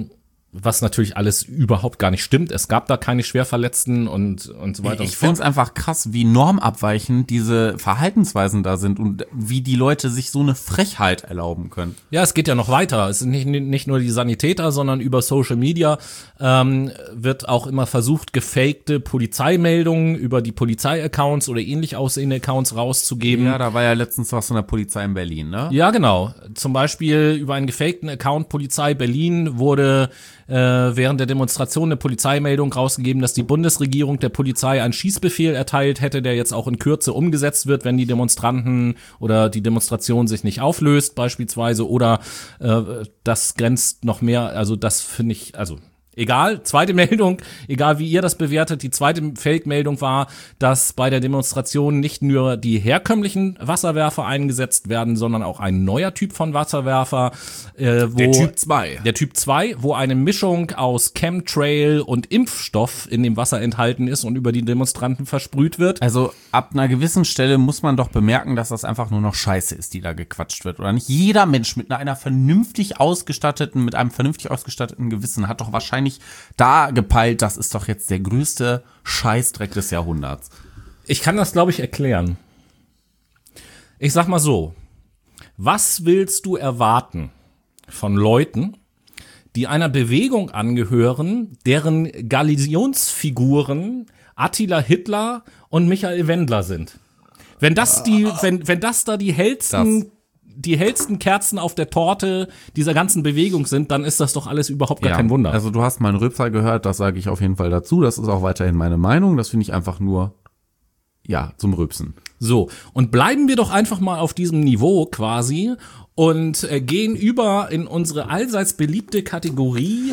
was natürlich alles überhaupt gar nicht stimmt. Es gab da keine Schwerverletzten und, und so weiter. Ich finde es einfach krass, wie normabweichend diese Verhaltensweisen da sind und wie die Leute sich so eine Frechheit erlauben können. Ja, es geht ja noch weiter. Es sind nicht, nicht nur die Sanitäter, sondern über Social Media ähm, wird auch immer versucht, gefakte Polizeimeldungen über die Polizei-Accounts oder ähnlich aussehende Accounts rauszugeben. Ja, da war ja letztens was von der Polizei in Berlin, ne? Ja, genau. Zum Beispiel über einen gefakten Account Polizei Berlin wurde äh, während der Demonstration eine Polizeimeldung rausgegeben, dass die Bundesregierung der Polizei einen Schießbefehl erteilt hätte, der jetzt auch in Kürze umgesetzt wird, wenn die Demonstranten oder die Demonstration sich nicht auflöst beispielsweise, oder äh, das grenzt noch mehr, also das finde ich, also egal, zweite Meldung, egal wie ihr das bewertet, die zweite Fake-Meldung war, dass bei der Demonstration nicht nur die herkömmlichen Wasserwerfer eingesetzt werden, sondern auch ein neuer Typ von Wasserwerfer. Äh, wo Der Typ zwei. Der Typ zwei, wo eine Mischung aus Chemtrail und Impfstoff in dem Wasser enthalten ist und über die Demonstranten versprüht wird. Also ab einer gewissen Stelle muss man doch bemerken, dass das einfach nur noch Scheiße ist, die da gequatscht wird. Oder nicht jeder Mensch mit einer vernünftig ausgestatteten, mit einem vernünftig ausgestatteten Gewissen hat doch wahrscheinlich da gepeilt, das ist doch jetzt der größte Scheißdreck des Jahrhunderts. Ich kann das, glaube ich, erklären. Ich sag mal so, was willst du erwarten von Leuten, die einer Bewegung angehören, deren Galionsfiguren Attila Hitler und Michael Wendler sind? Wenn das die, wenn, wenn das da die hellsten, Das. die hellsten Kerzen auf der Torte dieser ganzen Bewegung sind, dann ist das doch alles überhaupt gar Ja, kein Wunder. Also du hast meinen Rülpser gehört, das sage ich auf jeden Fall dazu. Das ist auch weiterhin meine Meinung. Das finde ich einfach nur, ja, zum Rülpsen. So, und bleiben wir doch einfach mal auf diesem Niveau quasi und äh, gehen über in unsere allseits beliebte Kategorie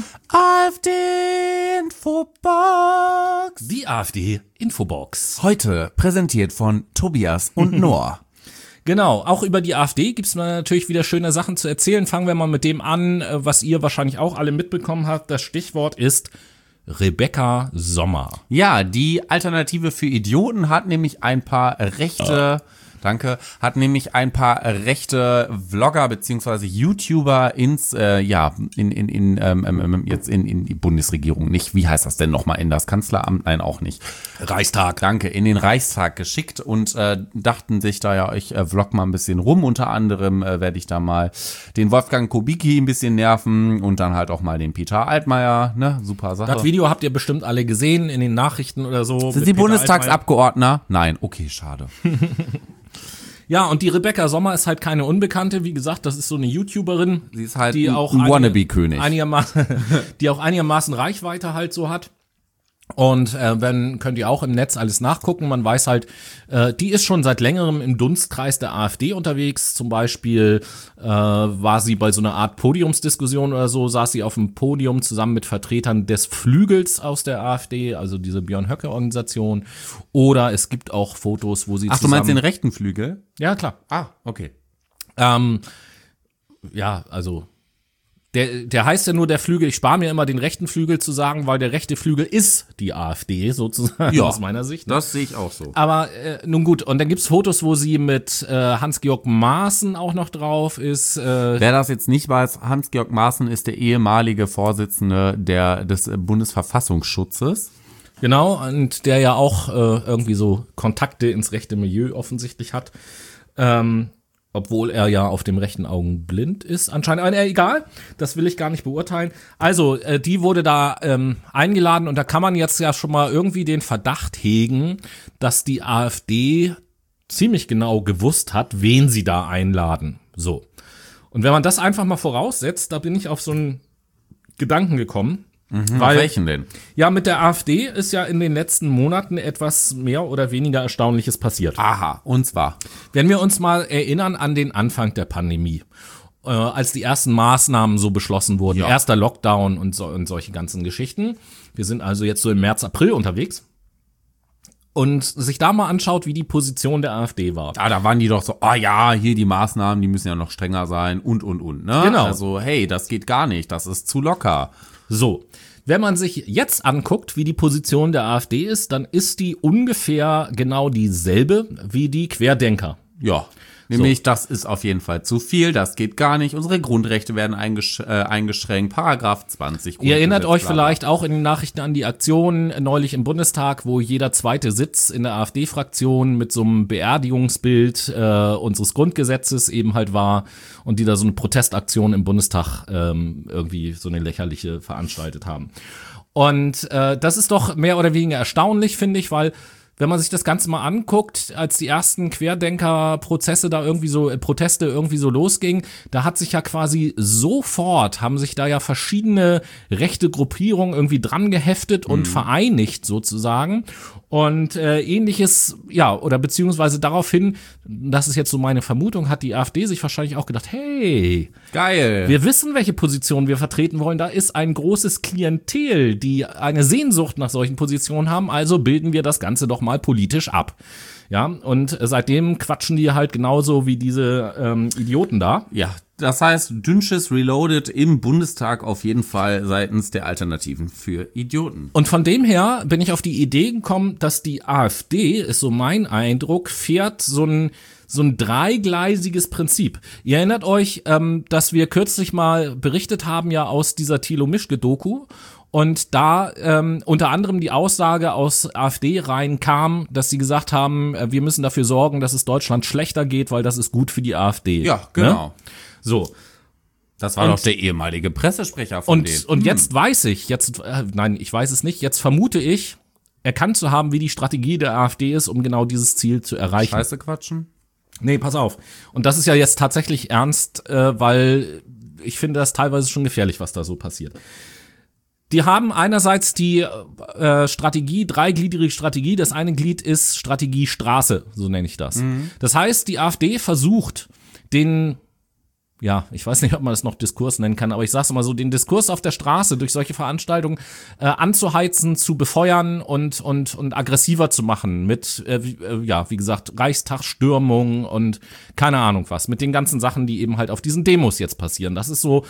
AfD-Infobox. die AfD-Infobox. Heute präsentiert von Tobias und Noah. Genau, auch über die AfD gibt's natürlich wieder schöne Sachen zu erzählen. Fangen wir mal mit dem an, äh, was ihr wahrscheinlich auch alle mitbekommen habt. Das Stichwort ist Rebecca Sommer. Ja, die Alternative für Idioten hat nämlich ein paar rechte, danke, hat nämlich ein paar rechte Vlogger beziehungsweise YouTuber ins, äh, ja, in, in, in, ähm, ähm, jetzt in, in die Bundesregierung, nicht, wie heißt das denn nochmal, in das Kanzleramt? Nein, auch nicht. Reichstag. Danke, in den Reichstag geschickt und äh, dachten sich da, ja, ich äh, vlog mal ein bisschen rum. Unter anderem äh, werde ich da mal den Wolfgang Kubicki ein bisschen nerven und dann halt auch mal den Peter Altmaier, ne, super Sache. Das Video habt ihr bestimmt alle gesehen in den Nachrichten oder so. Sind mit Sie Peter Bundestagsabgeordneter? Nein, okay, schade. Ja, und die Rebecca Sommer ist halt keine Unbekannte. Wie gesagt, das ist so eine YouTuberin. Sie ist halt die ein, auch ein einige- Wannabe-König. Einigermaßen, die auch einigermaßen Reichweite halt so hat. Und äh, wenn könnt ihr auch im Netz alles nachgucken. Man weiß halt, äh, die ist schon seit längerem im Dunstkreis der AfD unterwegs. Zum Beispiel äh, war sie bei so einer Art Podiumsdiskussion oder so, saß sie auf dem Podium zusammen mit Vertretern des Flügels aus der AfD, also diese Björn-Höcke-Organisation. Oder es gibt auch Fotos, wo sie Ach, du zusammen... meinst den rechten Flügel? Ja, klar. Ah, okay. Ähm, ja, also der, der heißt ja nur der Flügel. Ich spare mir immer den rechten Flügel zu sagen, weil der rechte Flügel ist die AfD sozusagen Ja, aus meiner Sicht. Das sehe ich auch so. Aber äh, nun gut, und dann gibt's Fotos, wo sie mit äh, Hans-Georg Maaßen auch noch drauf ist. Äh, Wer das jetzt nicht weiß, Hans-Georg Maaßen ist der ehemalige Vorsitzende der, des Bundesverfassungsschutzes. genau, und der ja auch äh, irgendwie so Kontakte ins rechte Milieu offensichtlich hat. Ähm, Obwohl er ja auf dem rechten Augen blind ist anscheinend. Aber äh, egal, das will ich gar nicht beurteilen. Also, äh, die wurde da ähm, eingeladen und da kann man jetzt ja schon mal irgendwie den Verdacht hegen, dass die AfD ziemlich genau gewusst hat, wen sie da einladen. So. Und wenn man das einfach mal voraussetzt, da bin ich auf so einen Gedanken gekommen. Mhm, weil, welchen denn? Ja, mit der AfD ist ja in den letzten Monaten etwas mehr oder weniger Erstaunliches passiert. Aha, und zwar. Wenn wir uns mal erinnern an den Anfang der Pandemie, äh, als die ersten Maßnahmen so beschlossen wurden, Ja. erster Lockdown und, so, und solche ganzen Geschichten. Wir sind also jetzt so im März, April unterwegs. Und sich da mal anschaut, wie die Position der AfD war. Ah, da waren die doch so, ah ja, hier die Maßnahmen, die müssen ja noch strenger sein und, und, und, ne? Genau. Also, hey, das geht gar nicht, das ist zu locker. So, wenn man sich jetzt anguckt, wie die Position der AfD ist, dann ist die ungefähr genau dieselbe wie die Querdenker. Ja. Nämlich, so. Das ist auf jeden Fall zu viel, das geht gar nicht. Unsere Grundrechte werden eingesch- äh, eingeschränkt. Paragraph zwanzig. Ihr erinnert euch vielleicht auch in den Nachrichten an die Aktion neulich im Bundestag, wo jeder zweite Sitz in der AfD-Fraktion mit so einem Beerdigungsbild äh, unseres Grundgesetzes eben halt war und die da so eine Protestaktion im Bundestag ähm, irgendwie so eine lächerliche veranstaltet haben. Und äh, das ist doch mehr oder weniger erstaunlich, finde ich, weil wenn man sich das Ganze mal anguckt, als die ersten Querdenker-Prozesse da irgendwie so, äh, Proteste irgendwie so losgingen, da hat sich ja quasi sofort, haben sich da ja verschiedene rechte Gruppierungen irgendwie dran geheftet und mhm. vereinigt sozusagen. Und äh, ähnliches, ja, oder beziehungsweise daraufhin, das ist jetzt so meine Vermutung, hat die AfD sich wahrscheinlich auch gedacht, hey, geil, wir wissen, welche Position wir vertreten wollen, da ist ein großes Klientel, die eine Sehnsucht nach solchen Positionen haben, also bilden wir das Ganze doch mal politisch ab. Ja, und seitdem quatschen die halt genauso wie diese ähm, Idioten da. Ja, das heißt, Dünnschiss Reloaded im Bundestag auf jeden Fall seitens der Alternativen für Idioten. Und von dem her bin ich auf die Idee gekommen, dass die AfD, ist so mein Eindruck, fährt so ein so ein dreigleisiges Prinzip. Ihr erinnert euch, ähm, dass wir kürzlich mal berichtet haben ja aus dieser Thilo Mischke-Doku. Und da ähm, unter anderem die Aussage aus AfD-Reihen kam, dass sie gesagt haben, äh, wir müssen dafür sorgen, dass es Deutschland schlechter geht, weil das ist gut für die AfD. Ja, genau. Ne? So. Das war und, doch der ehemalige Pressesprecher von und, denen. Und hm. jetzt weiß ich, jetzt äh, nein, ich weiß es nicht, jetzt vermute ich, erkannt zu haben, wie die Strategie der AfD ist, um genau dieses Ziel zu erreichen. Scheiße quatschen? Nee, pass auf. Und das ist ja jetzt tatsächlich ernst, äh, weil ich finde das teilweise schon gefährlich, was da so passiert. Die haben einerseits die äh, Strategie, dreigliedrige Strategie. Das eine Glied ist Strategie Straße, so nenne ich das. Mhm. Das heißt, die AfD versucht, den, ja, ich weiß nicht, ob man das noch Diskurs nennen kann, aber ich sag's mal so, den Diskurs auf der Straße durch solche Veranstaltungen äh, anzuheizen, zu befeuern und und und aggressiver zu machen mit, äh, wie, äh, ja, wie gesagt, Reichstagsstürmung und keine Ahnung was, mit den ganzen Sachen, die eben halt auf diesen Demos jetzt passieren. Das ist so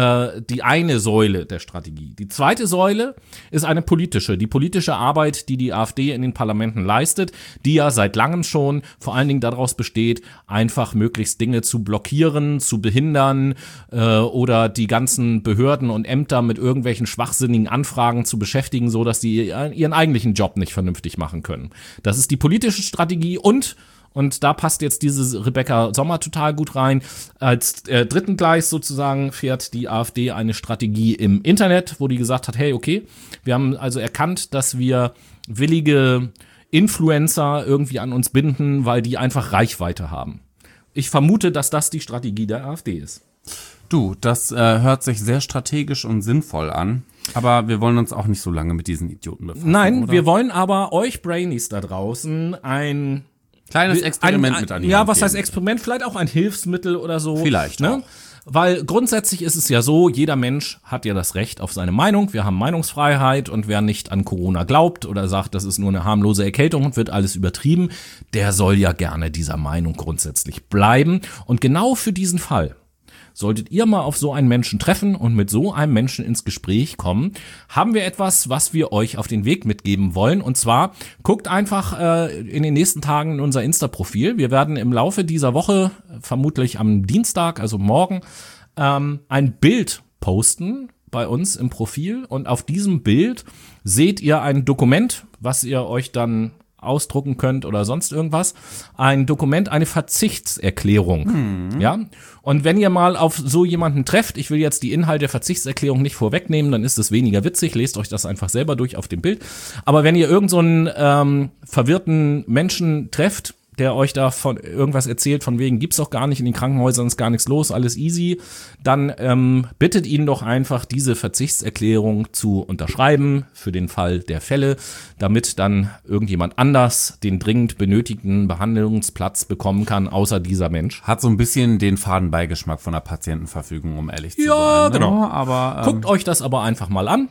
die eine Säule der Strategie. Die zweite Säule ist eine politische, die politische Arbeit, die die AfD in den Parlamenten leistet, die ja seit langem schon vor allen Dingen daraus besteht, einfach möglichst Dinge zu blockieren, zu behindern äh, oder die ganzen Behörden und Ämter mit irgendwelchen schwachsinnigen Anfragen zu beschäftigen, so dass die ihren eigentlichen Job nicht vernünftig machen können. Das ist die politische Strategie und Und da passt jetzt diese Rebecca Sommer total gut rein. Als äh, dritten Gleis sozusagen fährt die AfD eine Strategie im Internet, wo die gesagt hat, hey, okay, wir haben also erkannt, dass wir willige Influencer irgendwie an uns binden, weil die einfach Reichweite haben. Ich vermute, dass das die Strategie der AfD ist. Du, das äh, hört sich sehr strategisch und sinnvoll an. Aber wir wollen uns auch nicht so lange mit diesen Idioten befassen. Nein, oder? Wir wollen aber euch Brainies da draußen ein kleines Experiment ein, mit an die Ja, Hand was geben. heißt Experiment? Vielleicht auch ein Hilfsmittel oder so. Vielleicht, ne? Weil grundsätzlich ist es ja so, jeder Mensch hat ja das Recht auf seine Meinung. Wir haben Meinungsfreiheit und wer nicht an Corona glaubt oder sagt, das ist nur eine harmlose Erkältung und wird alles übertrieben, der soll ja gerne dieser Meinung grundsätzlich bleiben. Und genau für diesen Fall solltet ihr mal auf so einen Menschen treffen und mit so einem Menschen ins Gespräch kommen, haben wir etwas, was wir euch auf den Weg mitgeben wollen. Und zwar guckt einfach äh, in den nächsten Tagen in unser Insta-Profil. Wir werden im Laufe dieser Woche, vermutlich am Dienstag, also morgen, ähm, ein Bild posten bei uns im Profil. Und auf diesem Bild seht ihr ein Dokument, was ihr euch dann ausdrucken könnt oder sonst irgendwas, ein Dokument, eine Verzichtserklärung. Hm. Ja? Und wenn ihr mal auf so jemanden trefft, ich will jetzt die Inhalte der Verzichtserklärung nicht vorwegnehmen, dann ist es weniger witzig, lest euch das einfach selber durch auf dem Bild. Aber wenn ihr irgend so einen ähm, verwirrten Menschen trefft, der euch da von irgendwas erzählt, von wegen gibt's doch gar nicht, in den Krankenhäusern ist gar nichts los, alles easy, dann ähm, bittet ihn doch einfach, diese Verzichtserklärung zu unterschreiben für den Fall der Fälle, damit dann irgendjemand anders den dringend benötigten Behandlungsplatz bekommen kann, außer dieser Mensch. Hat so ein bisschen den Fadenbeigeschmack von der Patientenverfügung, um ehrlich zu ja, sein. Genau. Ja, aber, ähm, guckt euch das aber einfach mal an.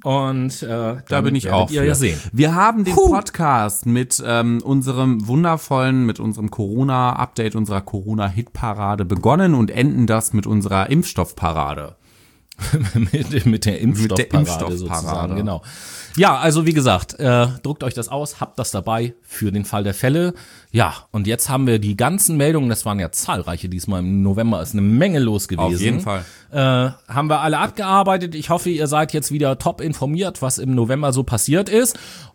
Und äh, da bin ich auch ihr ja sehen. Wir haben den Puh. Podcast mit ähm, unserem wundervollen, mit unserem Corona-Update, unserer Corona-Hit-Parade begonnen und enden das mit unserer Impfstoffparade. mit, mit der Impfstoffparade, Impfstoffparade sozusagen, genau. Ja, also wie gesagt, äh, druckt euch das aus, habt das dabei für den Fall der Fälle. Ja, und jetzt haben wir die ganzen Meldungen, das waren ja zahlreiche diesmal im November, ist eine Menge los gewesen. Auf jeden Fall. Äh, haben wir alle abgearbeitet. Ich hoffe, ihr seid jetzt wieder top informiert, was im November so passiert ist.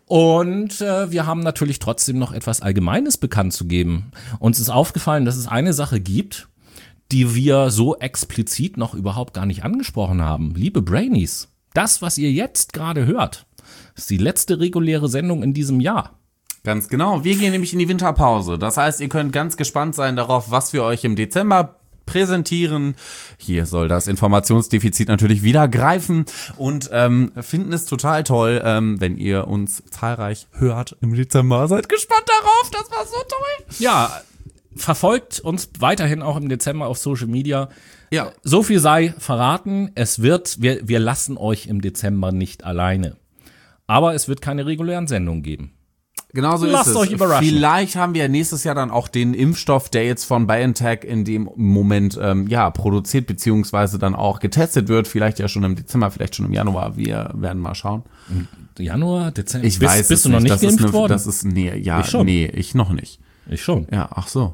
Und äh, wir haben natürlich trotzdem noch etwas Allgemeines bekannt zu geben. Uns ist aufgefallen, dass es eine Sache gibt, die wir so explizit noch überhaupt gar nicht angesprochen haben. Liebe Brainies, das, was ihr jetzt gerade hört, ist die letzte reguläre Sendung in diesem Jahr. Ganz genau. Wir gehen nämlich in die Winterpause. Das heißt, ihr könnt ganz gespannt sein darauf, was wir euch im Dezember präsentieren. Hier soll das Informationsdefizit natürlich wieder greifen und ähm, finden es total toll, ähm, wenn ihr uns zahlreich hört im Dezember. Seid gespannt darauf, das war so toll. Ja, verfolgt uns weiterhin auch im Dezember auf Social Media. Ja. So viel sei verraten, es wird, wir, wir lassen euch im Dezember nicht alleine. Aber es wird keine regulären Sendungen geben. Genau so Lasst ist es. euch überraschen. Vielleicht haben wir nächstes Jahr dann auch den Impfstoff, der jetzt von BioNTech in dem Moment ähm, ja produziert beziehungsweise dann auch getestet wird. Vielleicht ja schon im Dezember, vielleicht schon im Januar. Wir werden mal schauen. Januar, Dezember? Ich bist, weiß Bist du es noch nicht das geimpft ist eine, worden? Das ist, nee, ja, Ich schon. nee, ich noch nicht. Ich schon. Ja, ach so.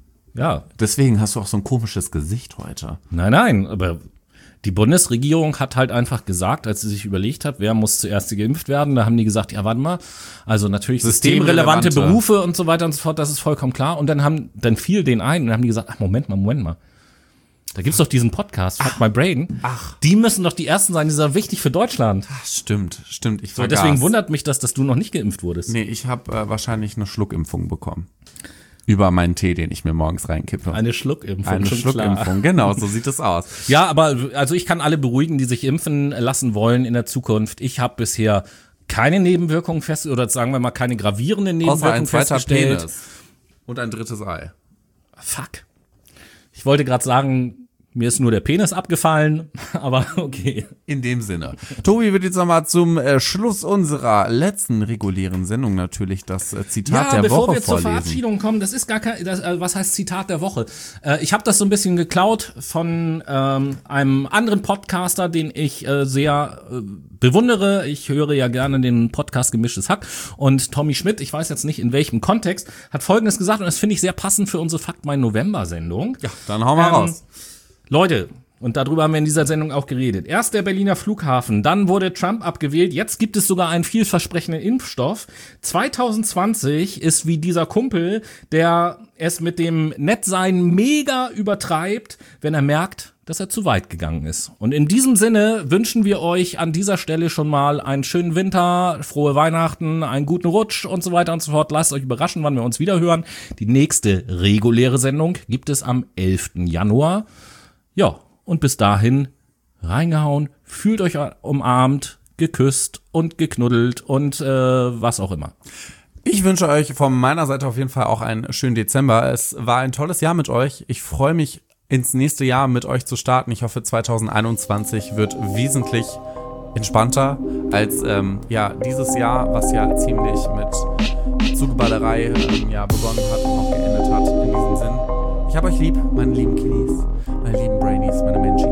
Ja. Deswegen hast du auch so ein komisches Gesicht heute. Nein, nein, aber die Bundesregierung hat halt einfach gesagt, als sie sich überlegt hat, wer muss zuerst geimpft werden, da haben die gesagt, ja, warte mal, also natürlich systemrelevante Systemrelevante. Berufe und so weiter und so fort, das ist vollkommen klar. Und dann haben, dann fiel denen ein und dann haben die gesagt, ach, Moment mal, Moment mal. Da gibt's doch diesen Podcast, Fuck My Brain. Ach. Die müssen doch die Ersten sein, die sind wichtig für Deutschland. Ach, stimmt, stimmt. Ich So, vergaß. deswegen wundert mich das, dass du noch nicht geimpft wurdest. Nee, ich habe äh, wahrscheinlich eine Schluckimpfung bekommen. Über meinen Tee, den ich mir morgens reinkippe. Eine Schluckimpfung. Eine schon Schluckimpfung, klar. genau, so sieht es aus. Ja, aber also ich kann alle beruhigen, die sich impfen lassen wollen in der Zukunft. Ich habe bisher keine Nebenwirkungen fest oder sagen wir mal keine gravierenden Außer Nebenwirkungen ein zweiter festgestellt. Penis. Und ein drittes Ei. Fuck. Ich wollte gerade sagen, mir ist nur der Penis abgefallen, aber okay. In dem Sinne. Tobi wird jetzt nochmal zum äh, Schluss unserer letzten regulären Sendung natürlich das äh, Zitat Ja, der bevor Woche wir zur vorlesen. Verabschiedung kommen, das ist gar kein, das, äh, was heißt Zitat der Woche? Äh, ich habe das so ein bisschen geklaut von ähm, einem anderen Podcaster, den ich äh, sehr äh, bewundere. Ich höre ja gerne den Podcast Gemischtes Hack und Tommy Schmidt, ich weiß jetzt nicht in welchem Kontext, hat Folgendes gesagt und das finde ich sehr passend für unsere Fakt mein November-Sendung. Ja, dann hauen wir Ähm, raus. Leute, und darüber haben wir in dieser Sendung auch geredet. Erst der Berliner Flughafen, dann wurde Trump abgewählt, jetzt gibt es sogar einen vielversprechenden Impfstoff. zwanzig zwanzig ist wie dieser Kumpel, der es mit dem Nettsein mega übertreibt, wenn er merkt, dass er zu weit gegangen ist. Und in diesem Sinne wünschen wir euch an dieser Stelle schon mal einen schönen Winter, frohe Weihnachten, einen guten Rutsch und so weiter und so fort. Lasst euch überraschen, wann wir uns wieder hören. Die nächste reguläre Sendung gibt es am elften Januar. Ja, und bis dahin reingehauen, fühlt euch umarmt, geküsst und geknuddelt und äh, was auch immer. Ich wünsche euch von meiner Seite auf jeden Fall auch einen schönen Dezember. Es war ein tolles Jahr mit euch. Ich freue mich, ins nächste Jahr mit euch zu starten. Ich hoffe, zwanzig einundzwanzig wird wesentlich entspannter als ähm, ja dieses Jahr, was ja ziemlich mit Zugeballerei ähm, ja, begonnen hat und auch geendet hat. In diesem Sinn, ich hab euch lieb, meine lieben Kiddies, meine lieben Brainies, meine Menschis.